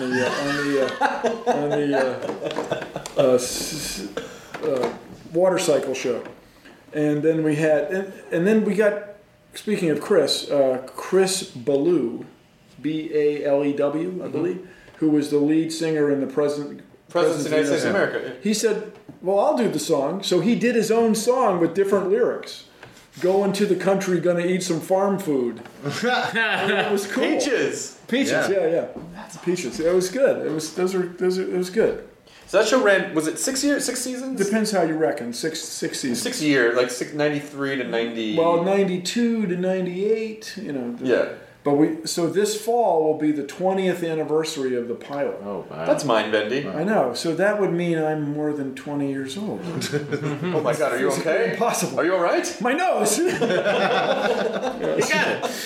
the water cycle show, and then we had and then we got. Speaking of Chris Ballou, Balew, I believe, who was the lead singer in the President's of the United States of America. He said, well, I'll do the song. So he did his own song with different lyrics. Going to the country, gonna eat some farm food. It was cool. Peaches, yeah. That's peaches. It was good. It was good. So that show ran, was it 6 seasons? Depends how you reckon. Six seasons. 6 years, like 93 to 90. Well, 92 to 98, Yeah. But so this fall will be the 20th anniversary of the pilot. Oh, wow. That's mind-bending. I know. So that would mean I'm more than 20 years old. Oh my God, are you okay? Impossible. Are you all right? My nose. You got it.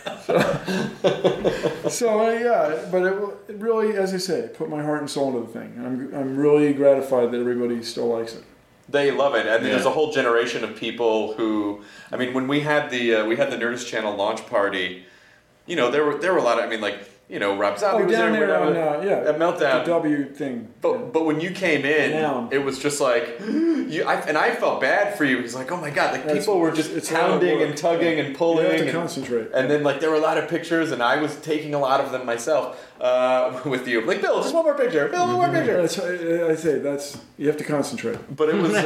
But it really, as I say, put my heart and soul into the thing. I'm really gratified that everybody still likes it. They love it, and there's a whole generation of people who, when we had the Nerdist Channel launch party, there were a lot of, Rob Zombie was down there. there on, at Meltdown. the W thing. But when you came in, it was just like I felt bad for you. He's like, oh my god, like people were just pounding and tugging and pulling. You have to concentrate. And then like there were a lot of pictures, and I was taking a lot of them myself with you. Like, Bill, just one more picture. Bill, one more picture. I say you have to concentrate. But it was,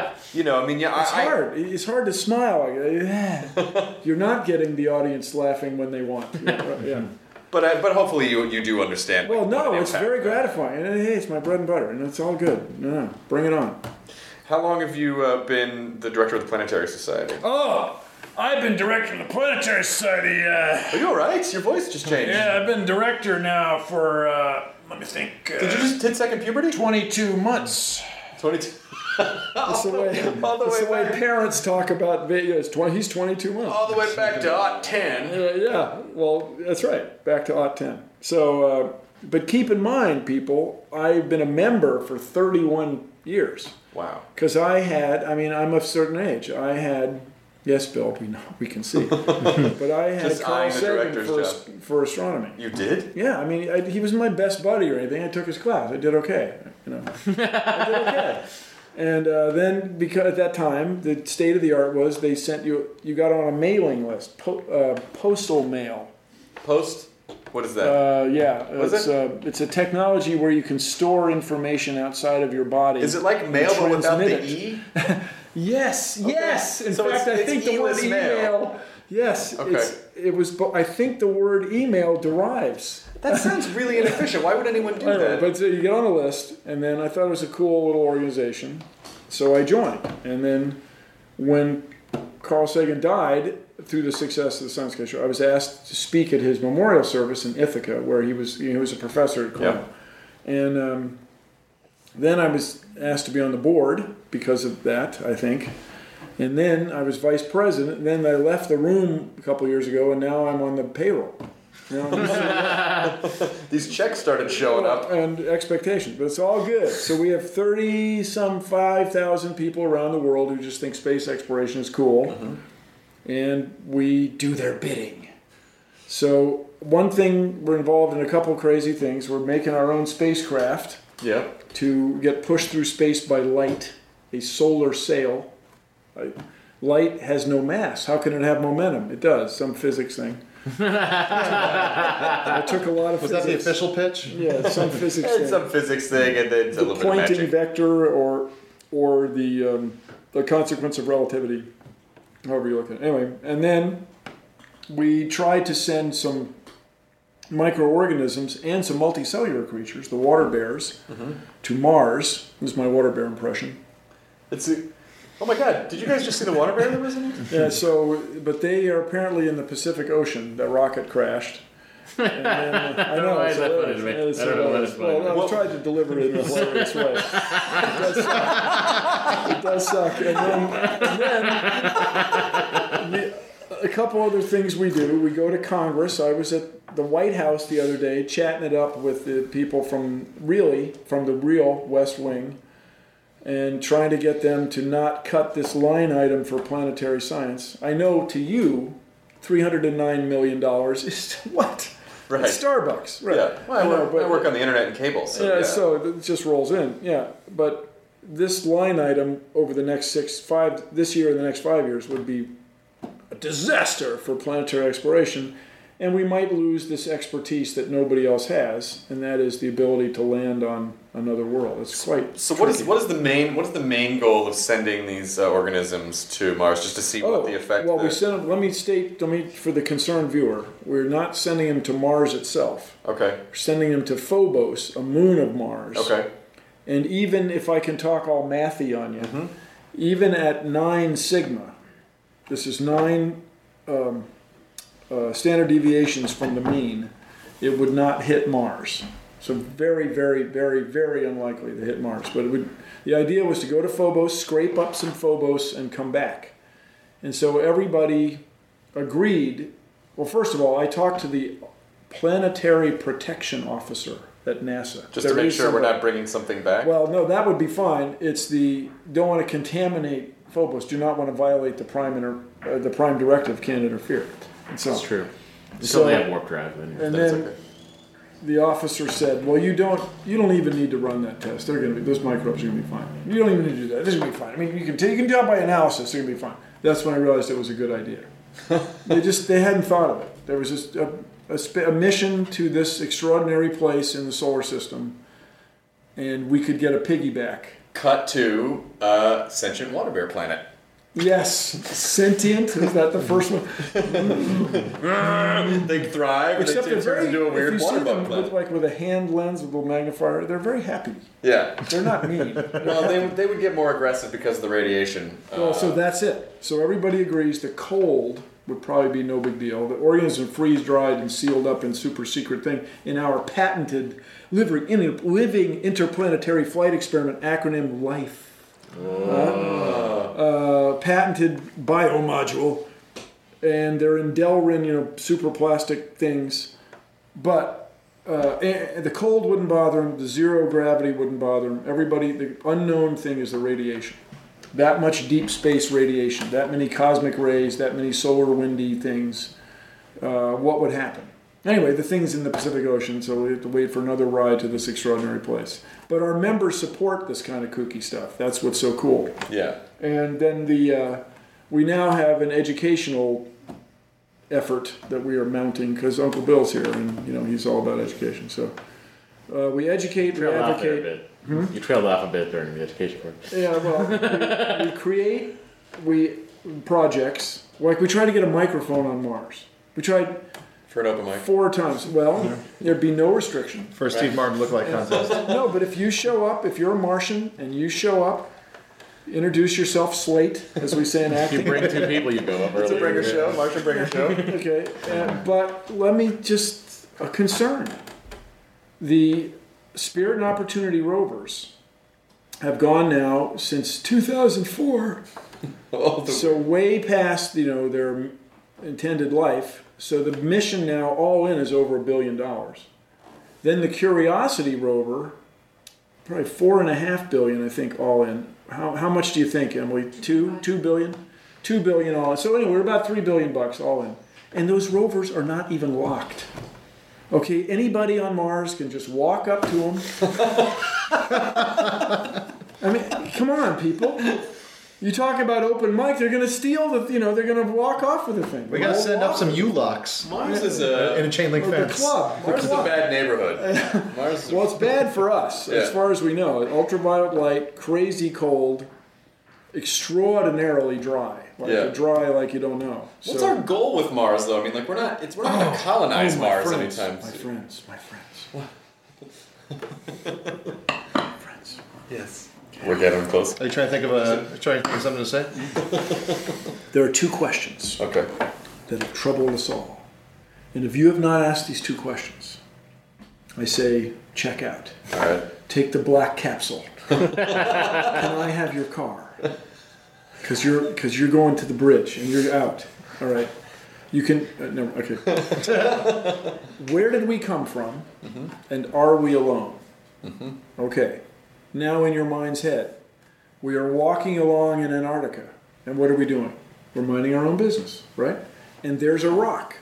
it's hard. It's hard to smile. You're not getting the audience laughing when they want. Yeah. But hopefully you do understand. Well, no, it's very gratifying. And hey, it's my bread and butter, and it's all good. No, bring it on. How long have you been the director of the Planetary Society? Oh, I've been director of the Planetary Society. Are you all right? Your voice just changed. Yeah, I've been director now for, let me think. Did you just hit second puberty? 22 months. 22. That's the way parents talk about videos. He's 22 months. All the way back to Ot 10. Yeah, well, that's right. Back to Ot 10. So, but keep in mind, people, I've been a member for 31 years. Wow. Because I'm of a certain age. Yes, Bill, we can see. But I had Carl Sagan for astronomy. You did? Yeah, he wasn't my best buddy or anything. I took his class. I did okay. I did okay. And then, because at that time, the state of the art was they sent you got on a mailing list, postal mail. Post? What is that? It's a technology where you can store information outside of your body. Is it like mail but without the E? Yes. In so fact, I think the word email. Yes. Okay. I think the word email derives. That sounds really inefficient. Why would anyone do that? But you get on the list, and then I thought it was a cool little organization, so I joined. And then when Carl Sagan died, through the success of the Science Guy Show, I was asked to speak at his memorial service in Ithaca, where he was a professor at Cornell. Yep. And then I was asked to be on the board because of that, I think. And then I was vice president. And then I left the room a couple years ago, and now I'm on the payroll. These checks started showing up. And expectations, but it's all good. So we have 5,000 people around the world who just think space exploration is cool. Mm-hmm. And we do their bidding. So one thing, we're involved in a couple crazy things. We're making our own spacecraft to get pushed through space by light, a solar sail. Light has no mass. How can it have momentum? It does, some physics thing. I took a lot of physics. Was that the official pitch? Yeah, some physics thing. It's some physics thing, and then it's a little bit of magic. The pointing vector or the consequence of relativity, however you look at it. Anyway, and then we tried to send some microorganisms and some multicellular creatures, the water bears, to Mars. This is my water bear impression. Oh my God! Did you guys just see the water bear that was in it? Yeah. But they are apparently in the Pacific Ocean. The rocket crashed. And then, I know. Why is that funny to me? I don't know why that's funny. Well, I tried to deliver it in a hilarious way. It does suck. And then a couple other things we do. We go to Congress. I was at the White House the other day chatting it up with the people from the real West Wing, and trying to get them to not cut this line item for planetary science. I know to you, $309 million is what? Right. It's Starbucks. Right. Yeah. Well, I work on the internet and cable. So so it just rolls in. Yeah. But this line item over the next this year and the next 5 years would be a disaster for planetary exploration. And we might lose this expertise that nobody else has, and that is the ability to land on another world. It's quite what is the main goal of sending these organisms to Mars, just to see what the effect? Well, we send them. Let me for the concerned viewer, we're not sending them to Mars itself. Okay. We're sending them to Phobos, a moon of Mars. Okay. And even if I can talk all mathy on you, even at 9 sigma, this is 9. Standard deviations from the mean, it would not hit Mars. So very, very, very, very unlikely to hit Mars. But the idea was to go to Phobos, scrape up some Phobos, and come back. And so everybody agreed. Well, first of all, I talked to the Planetary Protection Officer at NASA. Just to make sure we're not bringing something back? Well, no, that would be fine. It's don't want to contaminate Phobos, do not want to violate the prime directive, can't interfere. That's true. Until they have warp drive. And then, the officer said, "Well, you don't even need to run that test. Those microbes are gonna be fine. You don't even need to do that. This is gonna be fine. I mean, you can tell by analysis, they're gonna be fine." That's when I realized it was a good idea. They hadn't thought of it. There was just a mission to this extraordinary place in the solar system, and we could get a piggyback. Cut to sentient water bear planet. Yes, sentient. Is that the first one? They thrive. Except they turn into a weird water bug planet. With a hand lens with a little magnifier, they're very happy. Yeah, they're not mean. Well, they would get more aggressive because of the radiation. Well, so that's it. So everybody agrees the cold would probably be no big deal. The organisms freeze dried and sealed up in super secret thing in our patented living interplanetary flight experiment, acronym LIFE. Patented biomodule, and they're in Delrin, super plastic things. But the cold wouldn't bother them. The zero gravity wouldn't bother them. The unknown thing is the radiation. That much deep space radiation, that many cosmic rays, that many solar windy things. What would happen? Anyway, the thing's in the Pacific Ocean, so we have to wait for another ride to this extraordinary place. But our members support this kind of kooky stuff. That's what's so cool. Yeah. And then we now have an educational effort that we are mounting because Uncle Bill's here, and he's all about education. So we educate, we advocate. You trailed off a bit during the education part. Yeah, well, we create projects. Like we tried to get a microphone on Mars. We tried. For an open mic? 4 times. Well, there'd be no restriction. For a Steve Martin lookalike contest. No, but if you show up, if you're a Martian and you show up, introduce yourself, slate, as we say in acting. You bring 2 people, you go up early. It's a bringer show, Martian bringer show. Okay, but let me just, a concern. The Spirit and Opportunity rovers have gone now since 2004. So way past, their intended life. So the mission now, all in, is over $1 billion. Then the Curiosity rover, probably $4.5 billion, I think, all in. How much do you think, Emily? $2 billion? $2 billion all in. So anyway, we're about $3 billion all in. And those rovers are not even locked. Okay, anybody on Mars can just walk up to them. I mean, come on, people. You talk about open mic, they're going to steal they're going to walk off with the thing. We got to send up some U-locks. Mars is in a chain link fence. The club. Mars is a bad neighborhood. Well, it's bad for us, as far as we know. Ultraviolet light, crazy cold, extraordinarily dry. Dry like you don't know. What's our goal with Mars, though? I mean, we're not going to colonize Mars anytime soon. My friends. Yes. We're getting close. Are you trying to think of something to say? There are 2 questions. Okay. That have troubled us all. And if you have not asked these 2 questions, I say check out. All right. Take the black capsule. Can I have your car? Because you're going to the bridge and you're out. All right. You can no. Okay. Where did we come from? Mm-hmm. And are we alone? Mm-hmm. Okay. Now in your mind's head, we are walking along in Antarctica. And what are we doing? We're minding our own business, right? And there's a rock.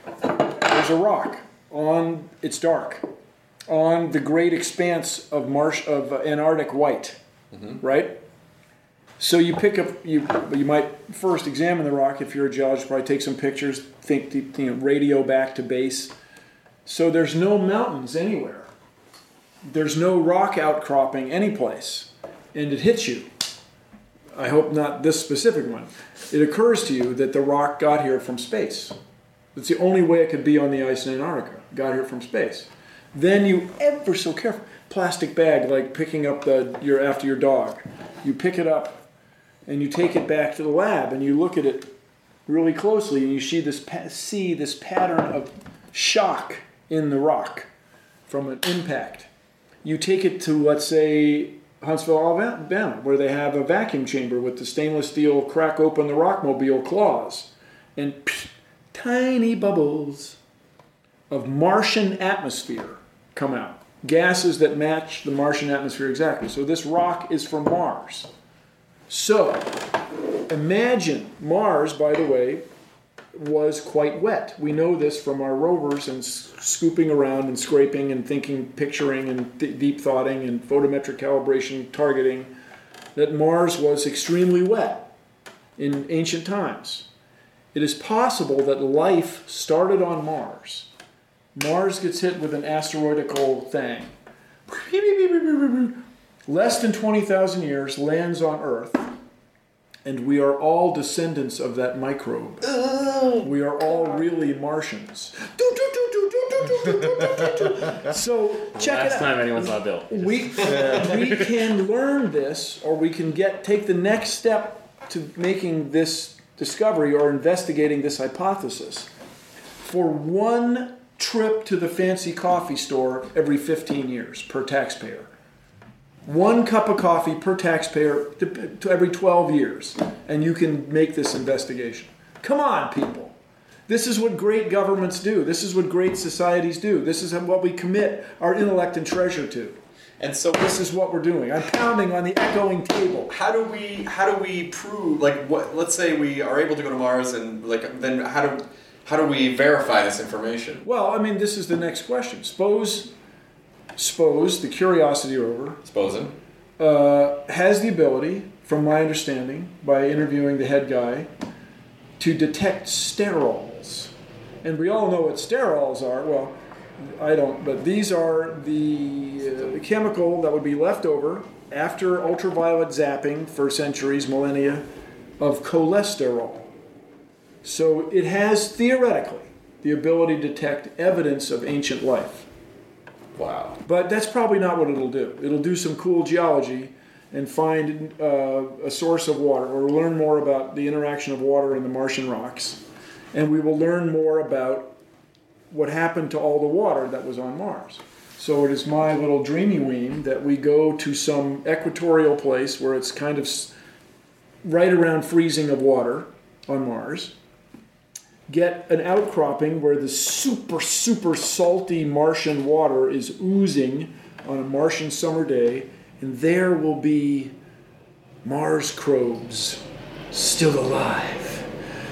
It's dark. On the great expanse of Antarctic white, right? So you pick up, you might first examine the rock. If you're a geologist, probably take some pictures, radio back to base. So there's no mountains anywhere. There's no rock outcropping anyplace, and it hits you. I hope not this specific one. It occurs to you that the rock got here from space. That's the only way it could be on the ice in Antarctica. Got here from space. Then you, ever so careful, plastic bag like picking up after your dog. You pick it up and you take it back to the lab and you look at it really closely and you see this pattern of shock in the rock from an impact. You take it to, let's say, Huntsville, Alabama, where they have a vacuum chamber with the stainless steel crack open the rockmobile claws, and tiny bubbles of Martian atmosphere come out. Gases that match the Martian atmosphere exactly. So this rock is from Mars. So imagine Mars, by the way, was quite wet. We know this from our rovers and scooping around and scraping and thinking, picturing and deep thoughting and photometric calibration, targeting, that Mars was extremely wet in ancient times. It is possible that life started on Mars. Mars gets hit with an asteroidical thing. Less than 20,000 years, lands on Earth, and we are all descendants of that microbe. We are all really Martians. So check it out. Last time anyone saw Bill. We can learn this, or we can take the next step to making this discovery or investigating this hypothesis for one trip to the fancy coffee store every 15 years per taxpayer. 1 cup of coffee per taxpayer to every 12 years, and you can make this investigation. Come on, people. This is what great governments do. This is what great societies do. This is what we commit our intellect and treasure to. And so this is what we're doing. I'm pounding on the echoing table. How do we prove, like, what? Let's say we are able to go to Mars, and like, then how do we verify this information? Well, I mean, this is the next question. Suppose the Curiosity rover has the ability, from my understanding, by interviewing the head guy, to detect sterols. And we all know what sterols are. Well, I don't, but these are the chemical that would be left over after ultraviolet zapping for centuries, millennia, of cholesterol. So it has, theoretically, the ability to detect evidence of ancient life. Wow. But that's probably not what it'll do. It'll do some cool geology and find a source of water, or learn more about the interaction of water in the Martian rocks. And we will learn more about what happened to all the water that was on Mars. So it is my little dreamy weem that we go to some equatorial place where it's kind of right around freezing of water on Mars, get an outcropping where the super, super salty Martian water is oozing on a Martian summer day, and there will be Mars crobes still alive.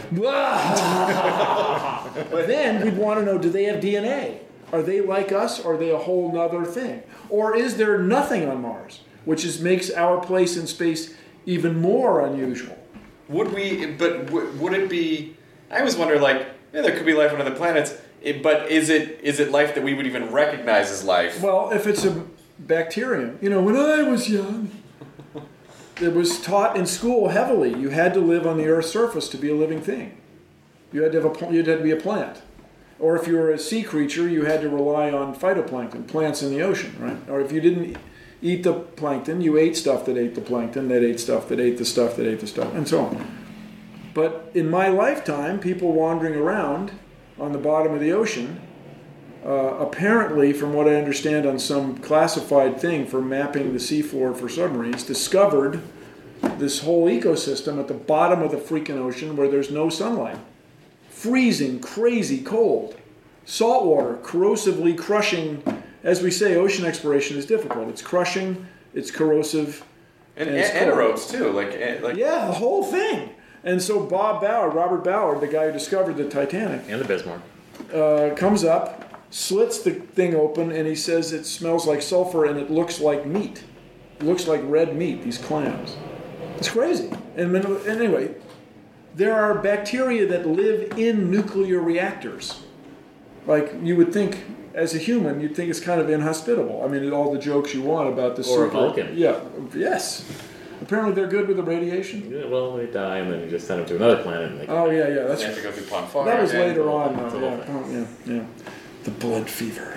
But then we'd want to know, do they have DNA? Are they like us, or are they a whole nother thing? Or is there nothing on Mars, which makes our place in space even more unusual? Would it be... I always wonder, like, yeah, there could be life on other planets, but is it life that we would even recognize as life? Well, if it's a bacterium, when I was young, it was taught in school heavily. You had to live on the Earth's surface to be a living thing. You had to be a plant, or if you were a sea creature, you had to rely on phytoplankton, plants in the ocean, right? Or if you didn't eat the plankton, you ate stuff that ate the plankton, that ate stuff that ate the stuff that ate the stuff, and so on. But in my lifetime, people wandering around on the bottom of the ocean, apparently, from what I understand on some classified thing for mapping the seafloor for submarines, discovered this whole ecosystem at the bottom of the freaking ocean where there's no sunlight. Freezing, crazy cold. Salt water, corrosively crushing. As we say, ocean exploration is difficult. It's crushing, it's corrosive, and it's anaerobes too. Like yeah, the whole thing. And so Robert Ballard, the guy who discovered the Titanic, and the Bismarck, comes up, slits the thing open, and he says it smells like sulfur and it looks like meat. It looks like red meat, these clams. It's crazy. And anyway, there are bacteria that live in nuclear reactors. Like, you would think, as a human, you'd think it's kind of inhospitable. I mean, all the jokes you want about the or a Vulcan. Yeah, yes. Apparently they're good with the radiation. Yeah, well, they die and then you just send them to another planet. And yeah. That's they have to go through Ponfar. That was later on, though. Yeah. The blood fever.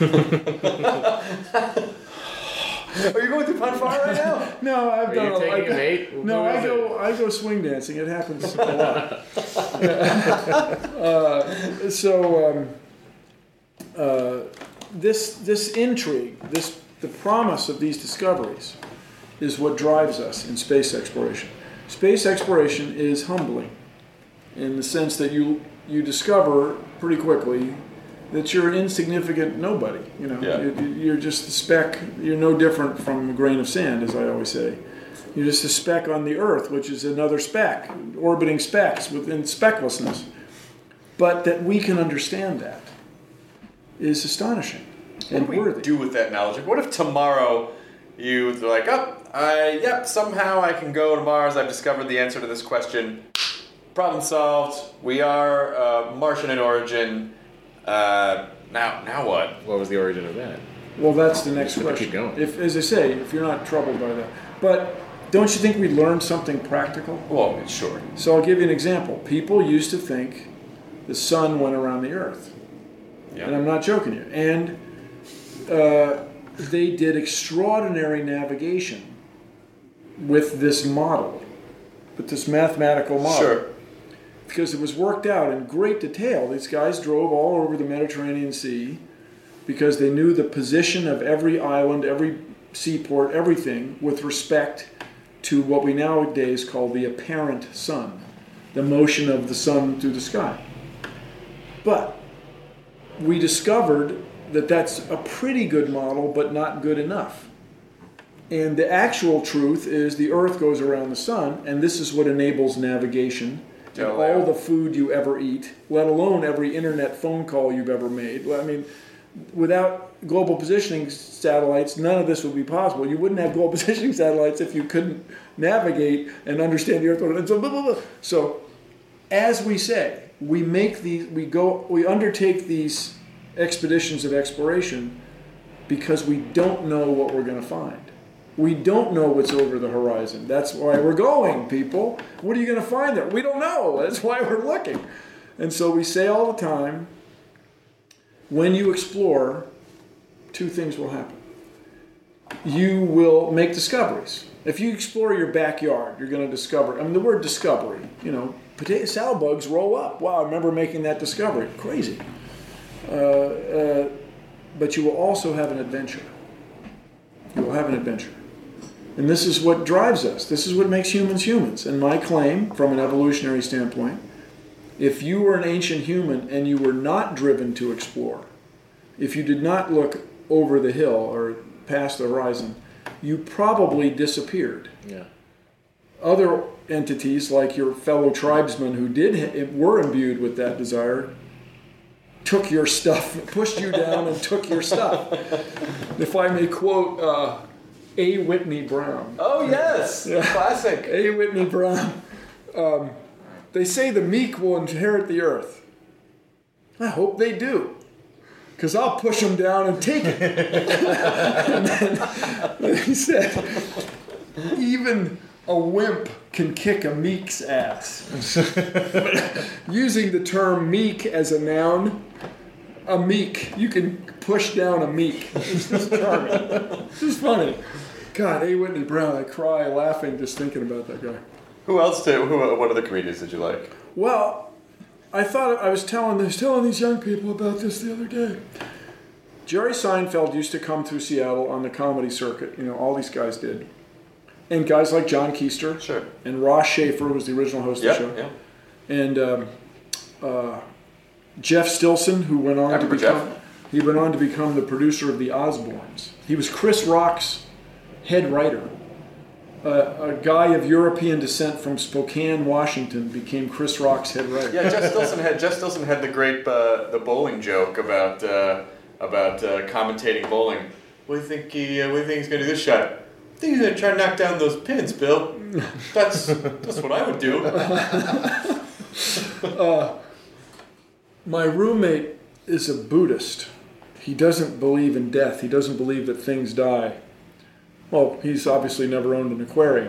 Are you going through Ponfar right now? No, I've done. Are you taking a mate? No, I go swing dancing. It happens a lot. This intrigue, the promise of these discoveries, is what drives us in space exploration. Space exploration is humbling in the sense that you discover pretty quickly that you're an insignificant nobody. You're just a speck. You're no different from a grain of sand, as I always say. You're just a speck on the Earth, which is another speck, orbiting specks within specklessness. But that we can understand that is astonishing and What do we worthy. do with that knowledge? Like, what if tomorrow they're like, somehow I can go to Mars. I've discovered the answer to this question. Problem solved. We are Martian in origin. Now what? What was the origin of that? Well, that's the next Keep question. going. If, as I say, if you're not troubled by that. But don't you think we learned something practical? Well, sure. So I'll give you an example. People used to think the sun went around the earth. Yeah. And I'm not joking you. And they did extraordinary navigation with this model, with this mathematical model. Sure. Because it was worked out in great detail. These guys drove all over the Mediterranean Sea because they knew the position of every island, every seaport, everything with respect to what we nowadays call the apparent sun, the motion of the sun through the sky. But we discovered that that's a pretty good model, but not good enough. And the actual truth is the Earth goes around the sun, and this is what enables navigation. And all the food you ever eat, let alone every internet phone call you've ever made. Well, I mean, without global positioning satellites, none of this would be possible. You wouldn't have global positioning satellites if you couldn't navigate and understand the Earth. And so, blah, blah, blah. So, as we say, we undertake these expeditions of exploration because we don't know what we're going to find. We don't know what's over the horizon. That's why we're going, people. What are you going to find there? We don't know. That's why we're looking. And so we say all the time, when you explore, two things will happen. You will make discoveries. If you explore your backyard, you're going to discover, the word discovery, salad bugs roll up. Wow, I remember making that discovery. Crazy. But you will also have an adventure. You will have an adventure. And this is what drives us. This is what makes humans humans. And my claim, from an evolutionary standpoint, if you were an ancient human and you were not driven to explore, if you did not look over the hill or past the horizon, you probably disappeared. Yeah. Other entities, like your fellow tribesmen who were imbued with that desire, took your stuff, pushed you down and took your stuff. If I may quote A. Whitney Brown. Oh, yes. Yeah. Classic. A. Whitney Brown. They say the meek will inherit the earth. I hope they do, because I'll push them down and take it. And then he said, even a wimp can kick a meek's ass. Using the term meek as a noun, a meek, you can push down a meek. It's just charming. It's just funny. God, A. Whitney Brown, I cry laughing just thinking about that guy. What other comedians did you like? Well, I was telling these young people about this the other day. Jerry Seinfeld used to come through Seattle on the comedy circuit. All these guys did. And guys like John Keister. Sure. And Ross Schaefer was the original host of the show. Yeah. And Jeff Stilson, who went on to become the producer of The Osbournes. He was Chris Rock's head writer. A guy of European descent from Spokane, Washington, became Chris Rock's head writer. Yeah, Jeff Stilson had the great the bowling joke about commentating bowling. What do you think he's gonna do this shot? I think he's gonna try to knock down those pins, Bill. That's what I would do. My roommate is a Buddhist. He doesn't believe in death. He doesn't believe that things die. Well, he's obviously never owned an aquarium.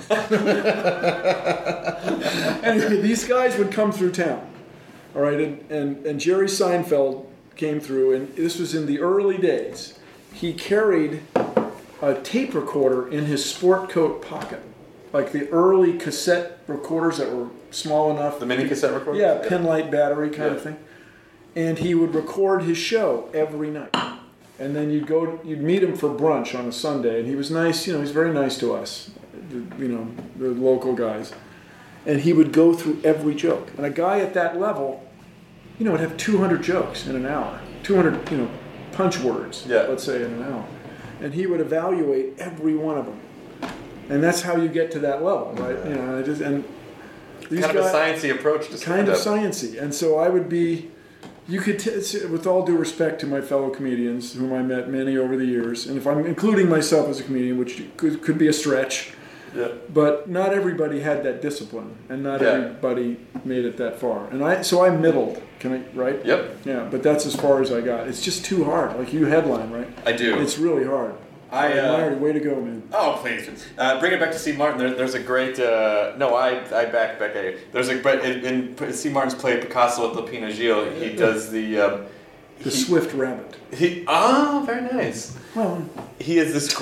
Anyway, these guys would come through town, all right, and Jerry Seinfeld came through, and this was in the early days. He carried a tape recorder in his sport coat pocket, like the early cassette recorders that were small enough. The mini cassette recorder? Yeah, penlight battery kind of thing. And he would record his show every night. And then you'd meet him for brunch on a Sunday, and he was nice, he's very nice to us, the local guys. And he would go through every joke. And a guy at that level, would have 200 jokes in an hour, 200, punch words, let's say, in an hour. And he would evaluate every one of them. And that's how you get to that level, right? And kind of a sciencey approach to kind stand-up. of sciencey. And so I would be, with all due respect to my fellow comedians, whom I met many over the years, and if I'm including myself as a comedian, which could be a stretch, but not everybody had that discipline, and not everybody made it that far. And I middled, right? Yep. Yeah, but that's as far as I got. It's just too hard. Like you headline, right? I do. It's really hard. Larry, way to go, man. Oh, please. Bring it back to Steve Martin. There's a great... I back at you. There's in Steve Martin's play Picasso at Lapina Gil, he does the Swift Rabbit. Very nice. Well, he has this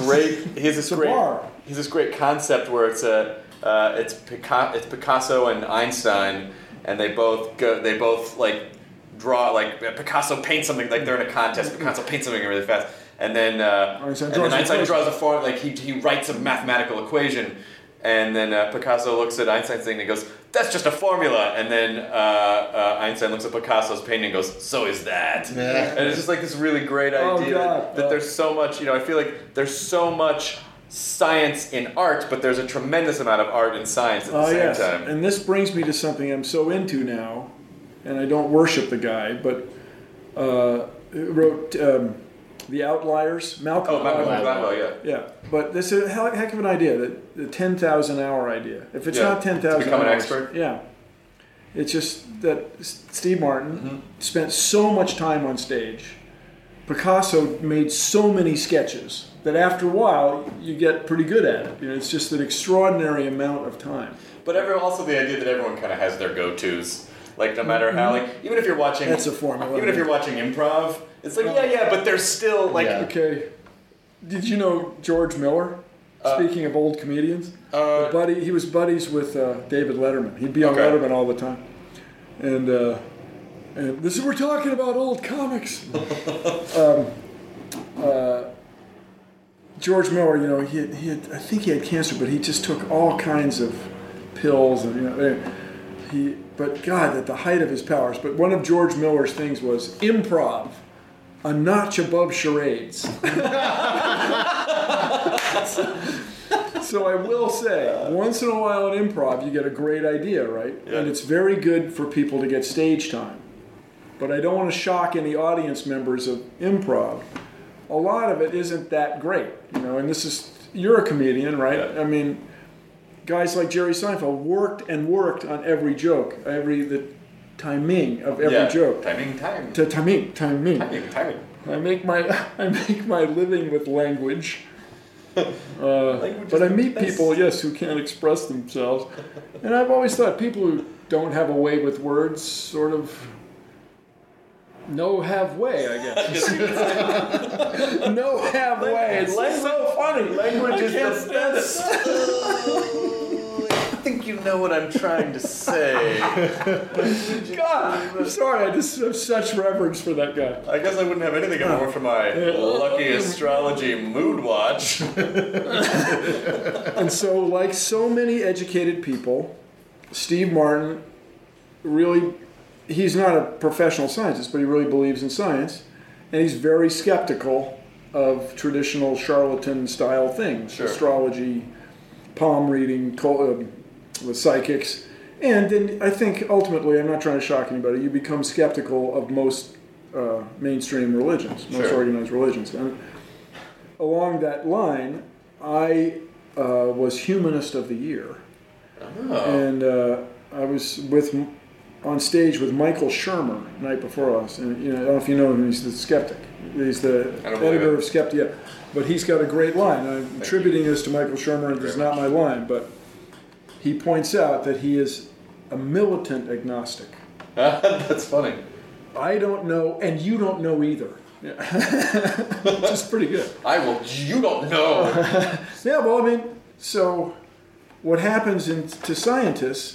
great concept where it's Picasso and Einstein, and they both draw, like Picasso paints something, like they're in a contest. Picasso paints something really fast. And then Einstein draws a form, like he writes a mathematical equation, and then Picasso looks at Einstein's thing and he goes, "That's just a formula." And then Einstein looks at Picasso's painting and goes, "So is that." Yeah. And it's just like this really great idea that there's so much, I feel like there's so much science in art, but there's a tremendous amount of art in science at the same time. And this brings me to something I'm so into now, and I don't worship the guy, but wrote... The Outliers, Malcolm Gladwell. Yeah, but this is a heck of an idea, the 10,000 hour idea. If it's not 10,000 hours... Become an expert? Yeah. It's just that Steve Martin spent so much time on stage. Picasso made so many sketches that after a while, you get pretty good at it. It's just an extraordinary amount of time. But also the idea that everyone kind of has their go-tos. Like, no matter how, even if you're watching... That's a formula. Even if you're watching improv... It's like, but there's still, like... Yeah. Okay. Did you know George Miller? Speaking of old comedians. He was buddies with David Letterman. He'd be on Letterman all the time. And this is, we're talking about old comics. George Miller, I think he had cancer, but he just took all kinds of pills. And, but God, at the height of his powers. But one of George Miller's things was improv. A notch above charades. So I will say, once in a while in improv, you get a great idea, right? Yeah. And it's very good for people to get stage time. But I don't want to shock any audience members of improv. A lot of it isn't that great, and you're a comedian, right? Yeah. I mean, guys like Jerry Seinfeld worked on every joke, the timing of every joke. Timing. I make my living with language. But I meet people, who can't express themselves. And I've always thought people who don't have a way with words sort of have way, I guess. Have way. It's so funny. Language is the best. I think you know what I'm trying to say. God, I'm sorry. I just have such reverence for that guy. I guess I wouldn't have anything more for my lucky astrology mood watch. And so, like so many educated people, Steve Martin he's not a professional scientist, but he really believes in science, and he's very skeptical of traditional charlatan-style things, astrology, palm reading, with psychics. And then I think ultimately, I'm not trying to shock anybody, you become skeptical of most mainstream religions, most organized religions. And along that line, I was Humanist of the Year. Oh. And I was on stage with Michael Shermer the night before us. And I don't know if you know him, he's the skeptic. He's the editor of Skeptic. But he's got a great line. I'm attributing this to Michael Shermer, and it's not my line, but he points out that he is a militant agnostic. That's funny. I don't know, and you don't know either. Which is pretty good. You don't know. Yeah, well, I mean, so what happens to scientists,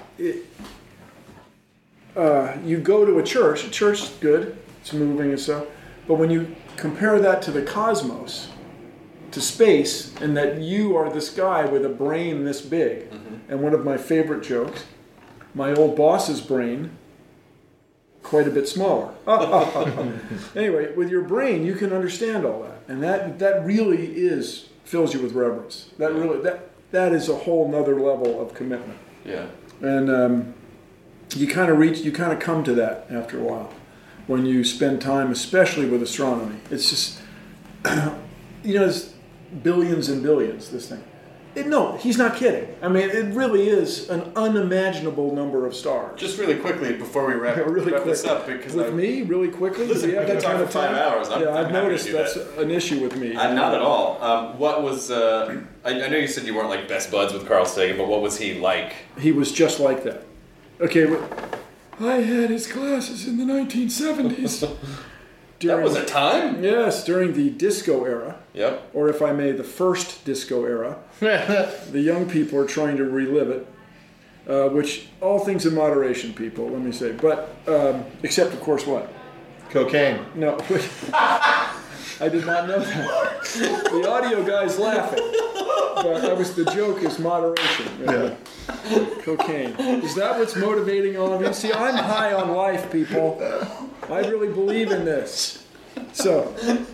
you go to a church is good, it's moving and stuff, but when you compare that to the cosmos, to space, and that you are this guy with a brain this big, and one of my favorite jokes, my old boss's brain, quite a bit smaller. Anyway, with your brain, you can understand all that, and that really fills you with reverence. That is a whole nother level of commitment. Yeah. And you kind of come to that after a while when you spend time, especially with astronomy. It's just, there's billions and billions, this thing. No, he's not kidding. I mean, it really is an unimaginable number of stars. Just really quickly before we wrap this up, because me, really quickly. Listen, we can talk for 5 hours. I've noticed that's an issue with me. Not at all. What was? I know you said you weren't like best buds with Carl Sagan, but what was he like? He was just like that. Okay, I had his classes in the 1970s. That was a time? Yes, during the disco era. Yep. Or if I may, the first disco era. The young people are trying to relive it, which all things in moderation, people, let me say. But, except, of course, what? Cocaine. No. I did not know that. The audio guy's laughing. But the joke is moderation. Yeah. Cocaine. Is that what's motivating all of you? See, I'm high on life, people. I really believe in this. So,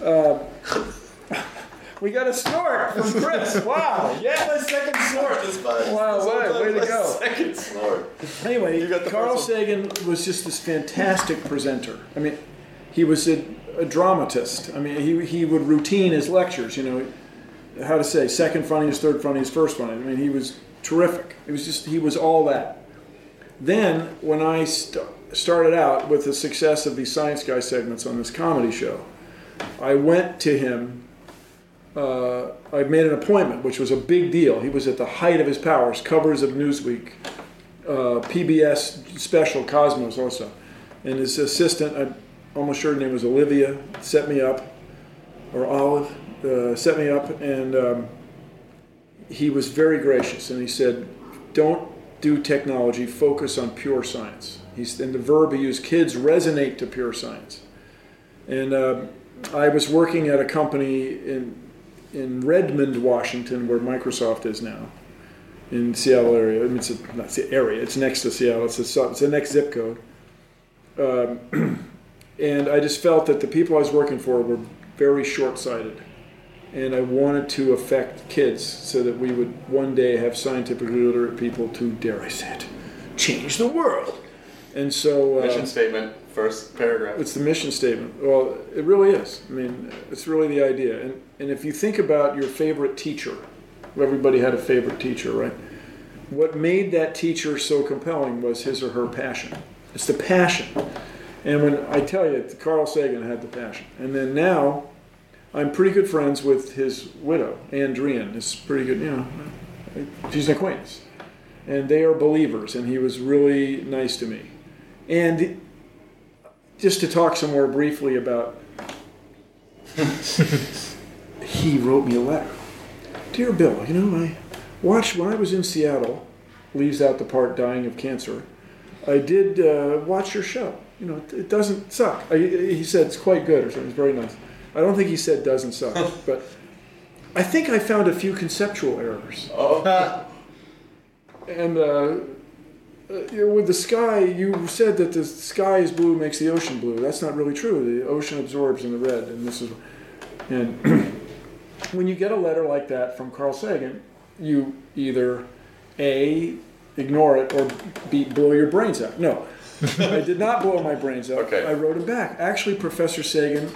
we got a snort from Chris. Wow. Yeah, my second snort is fine. Wow, way to go. Second snort. Anyway, Carl Sagan was just this fantastic presenter. I mean, he was a dramatist. I mean, he would routine his lectures, how to say, second funniest, third funniest, first funniest. I mean, he was terrific. He was all that. Then, when I started out with the success of these Science Guy segments on this comedy show, I went to him. I made an appointment, which was a big deal. He was at the height of his powers, covers of Newsweek, PBS special Cosmos also. And his assistant, I'm almost sure her name was Olivia, set me up, or Olive, set me up, and he was very gracious. And he said, don't do technology, focus on pure science. And the verb he used, kids resonate to pure science. And I was working at a company in Redmond, Washington, where Microsoft is now, in Seattle area. I mean, it's not the area, it's next to Seattle. It's the next zip code. And I just felt that the people I was working for were very short-sighted. And I wanted to affect kids so that we would one day have scientifically literate people to, dare I say it, change the world. And so... mission statement, first paragraph. It's the mission statement. Well, it really is. I mean, it's really the idea. And if you think about your favorite teacher, everybody had a favorite teacher, right? What made that teacher so compelling was his or her passion. It's the passion. And when I tell you, Carl Sagan had the passion. And then now, I'm pretty good friends with his widow, Ann Druyan. It's pretty good, she's an acquaintance. And they are believers, and he was really nice to me. And just to talk some more briefly about, he wrote me a letter. Dear Bill, I watched, when I was in Seattle, leaves out the part dying of cancer, I did watch your show. It doesn't suck. He said it's quite good or something. It's very nice. I don't think he said doesn't suck, but I think I found a few conceptual errors. Oh. And with the sky, you said that the sky is blue makes the ocean blue. That's not really true. The ocean absorbs in the red, and when you get a letter like that from Carl Sagan, you either A, ignore it, or B, blow your brains out. No, I did not blow my brains out. Okay. I wrote him back. Actually, Professor Sagan,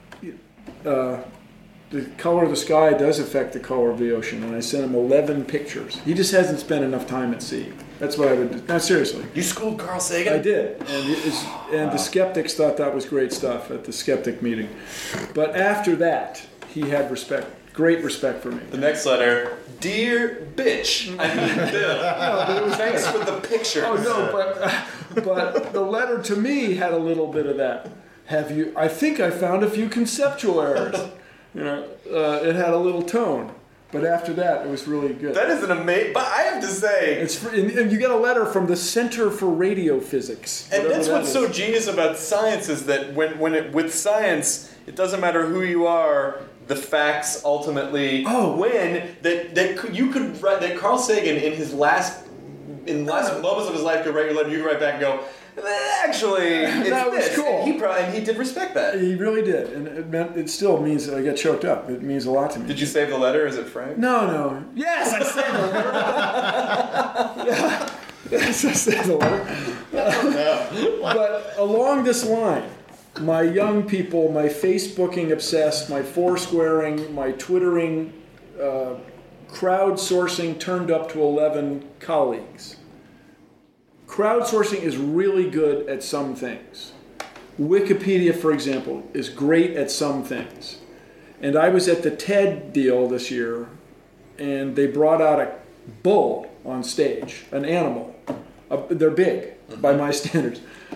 the color of the sky does affect the color of the ocean, and I sent him 11 pictures. He just hasn't spent enough time at sea. That's what I would do. No, seriously. You schooled Carl Sagan? I did, and the skeptics thought that was great stuff at the skeptic meeting. But after that, he had great respect for me. The next letter, dear bitch. I mean, Bill. No, but it was thanks for the pictures. Oh no, but the letter to me had a little bit of that. I think I found a few conceptual errors. It had a little tone. But after that, it was really good. That is an amazing... But I have to say... And you get a letter from the Center for Radio Physics. And that's what's so genius about science is that with science, it doesn't matter who you are, the facts ultimately win. That Carl Sagan in the last moments of his life could write your letter, you could write back and go, actually, it's that was this. cool. And he did respect that. He really did, and it still means I get choked up. It means a lot to me. Did you save the letter? Is it framed? No. Yes, I saved the letter. That's the letter. But along this line, my young people, my Facebooking obsessed, my Foursquaring, my Twittering, crowdsourcing turned up to 11 colleagues. Crowdsourcing is really good at some things. Wikipedia, for example, is great at some things. And I was at the TED deal this year, and they brought out a bull on stage, an animal. They're big by my standards.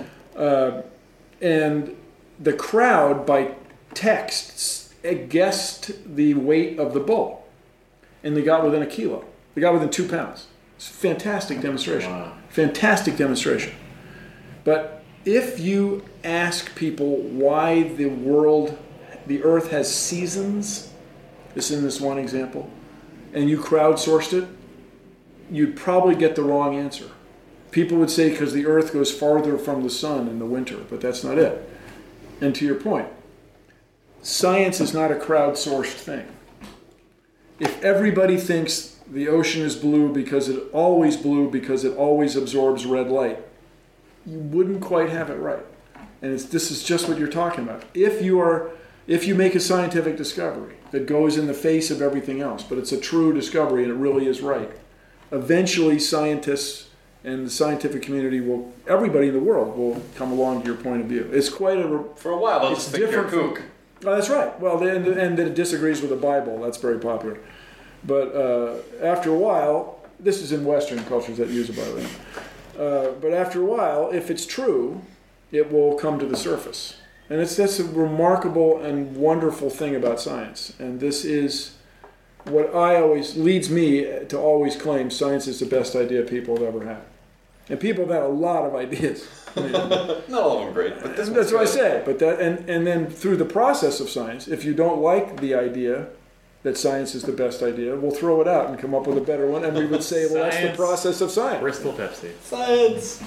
And the crowd, by text, guessed the weight of the bull. And they got within a kilo. They got within 2 pounds. It's a fantastic demonstration. Wow. Fantastic demonstration. But if you ask people why the earth has seasons, this in this one example, and you crowdsourced it, you'd probably get the wrong answer. People would say because the earth goes farther from the sun in the winter, but that's not it. And to your point, science is not a crowdsourced thing. If everybody thinks the ocean is blue because it always absorbs red light, you wouldn't quite have it right. And this is just what you're talking about. If you make a scientific discovery that goes in the face of everything else, but it's a true discovery and it really is right, eventually scientists and the scientific community everybody in the world will come along to your point of view. It's quite for a while, they'll just think you're kook. Oh, that's right. Well, and it disagrees with the Bible. That's very popular. But after a while, this is in Western cultures that use it, by the way. But after a while, if it's true, it will come to the surface. And that's a remarkable and wonderful thing about science. And this is what leads me to always claim science is the best idea people have ever had. And people have had a lot of ideas. Not all of them great, but that's what I say. But and then through the process of science, if you don't like the idea that science is the best idea, we'll throw it out and come up with a better one, and we would say, well, that's the process of science. Bristol Pepsi. Science.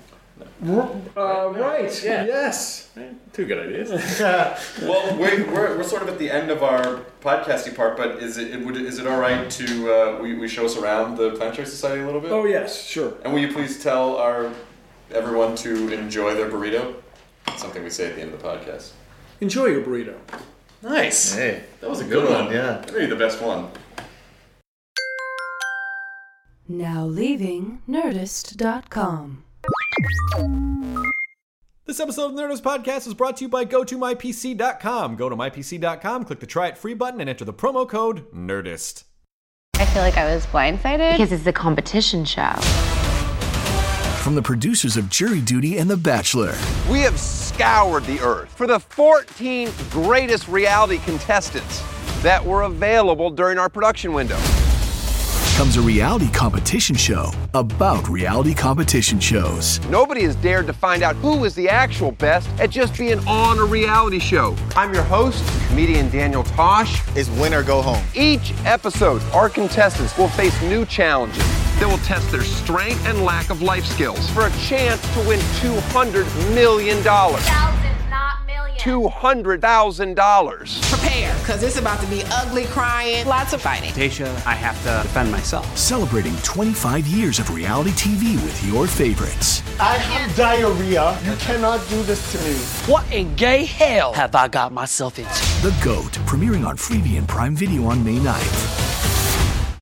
Right. Yeah. Yes. Two good ideas. Well, we're sort of at the end of our podcasting part, but is it all right to we show us around the Planetary Society a little bit? Oh yes, sure. And will you please tell everyone to enjoy their burrito? That's something we say at the end of the podcast. Enjoy your burrito. Nice. Hey, that was a good one. Yeah, maybe the best one. Now leaving Nerdist.com. This episode of the Nerdist Podcast is brought to you by GoToMyPC.com. Go to MyPC.com, click the Try It Free button, and enter the promo code NERDIST. I feel like I was blindsided. Because it's a competition show. From the producers of Jury Duty and The Bachelor. We have scoured the earth for the 14 greatest reality contestants that were available during our production window. Comes a reality competition show about reality competition shows. Nobody has dared to find out who is the actual best at just being on a reality show. I'm your host, comedian Daniel Tosh. It's win or go home. Each episode, our contestants will face new challenges that will test their strength and lack of life skills for a chance to win $200 million. Thousands, not millions. $200,000. Prepare, because it's about to be ugly, crying, lots of fighting. Tasha, I have to defend myself. Celebrating 25 years of reality TV with your favorites. I have diarrhea. You cannot do this to me. What in gay hell have I got myself into? The GOAT, premiering on Freevee and Prime Video on May 9th.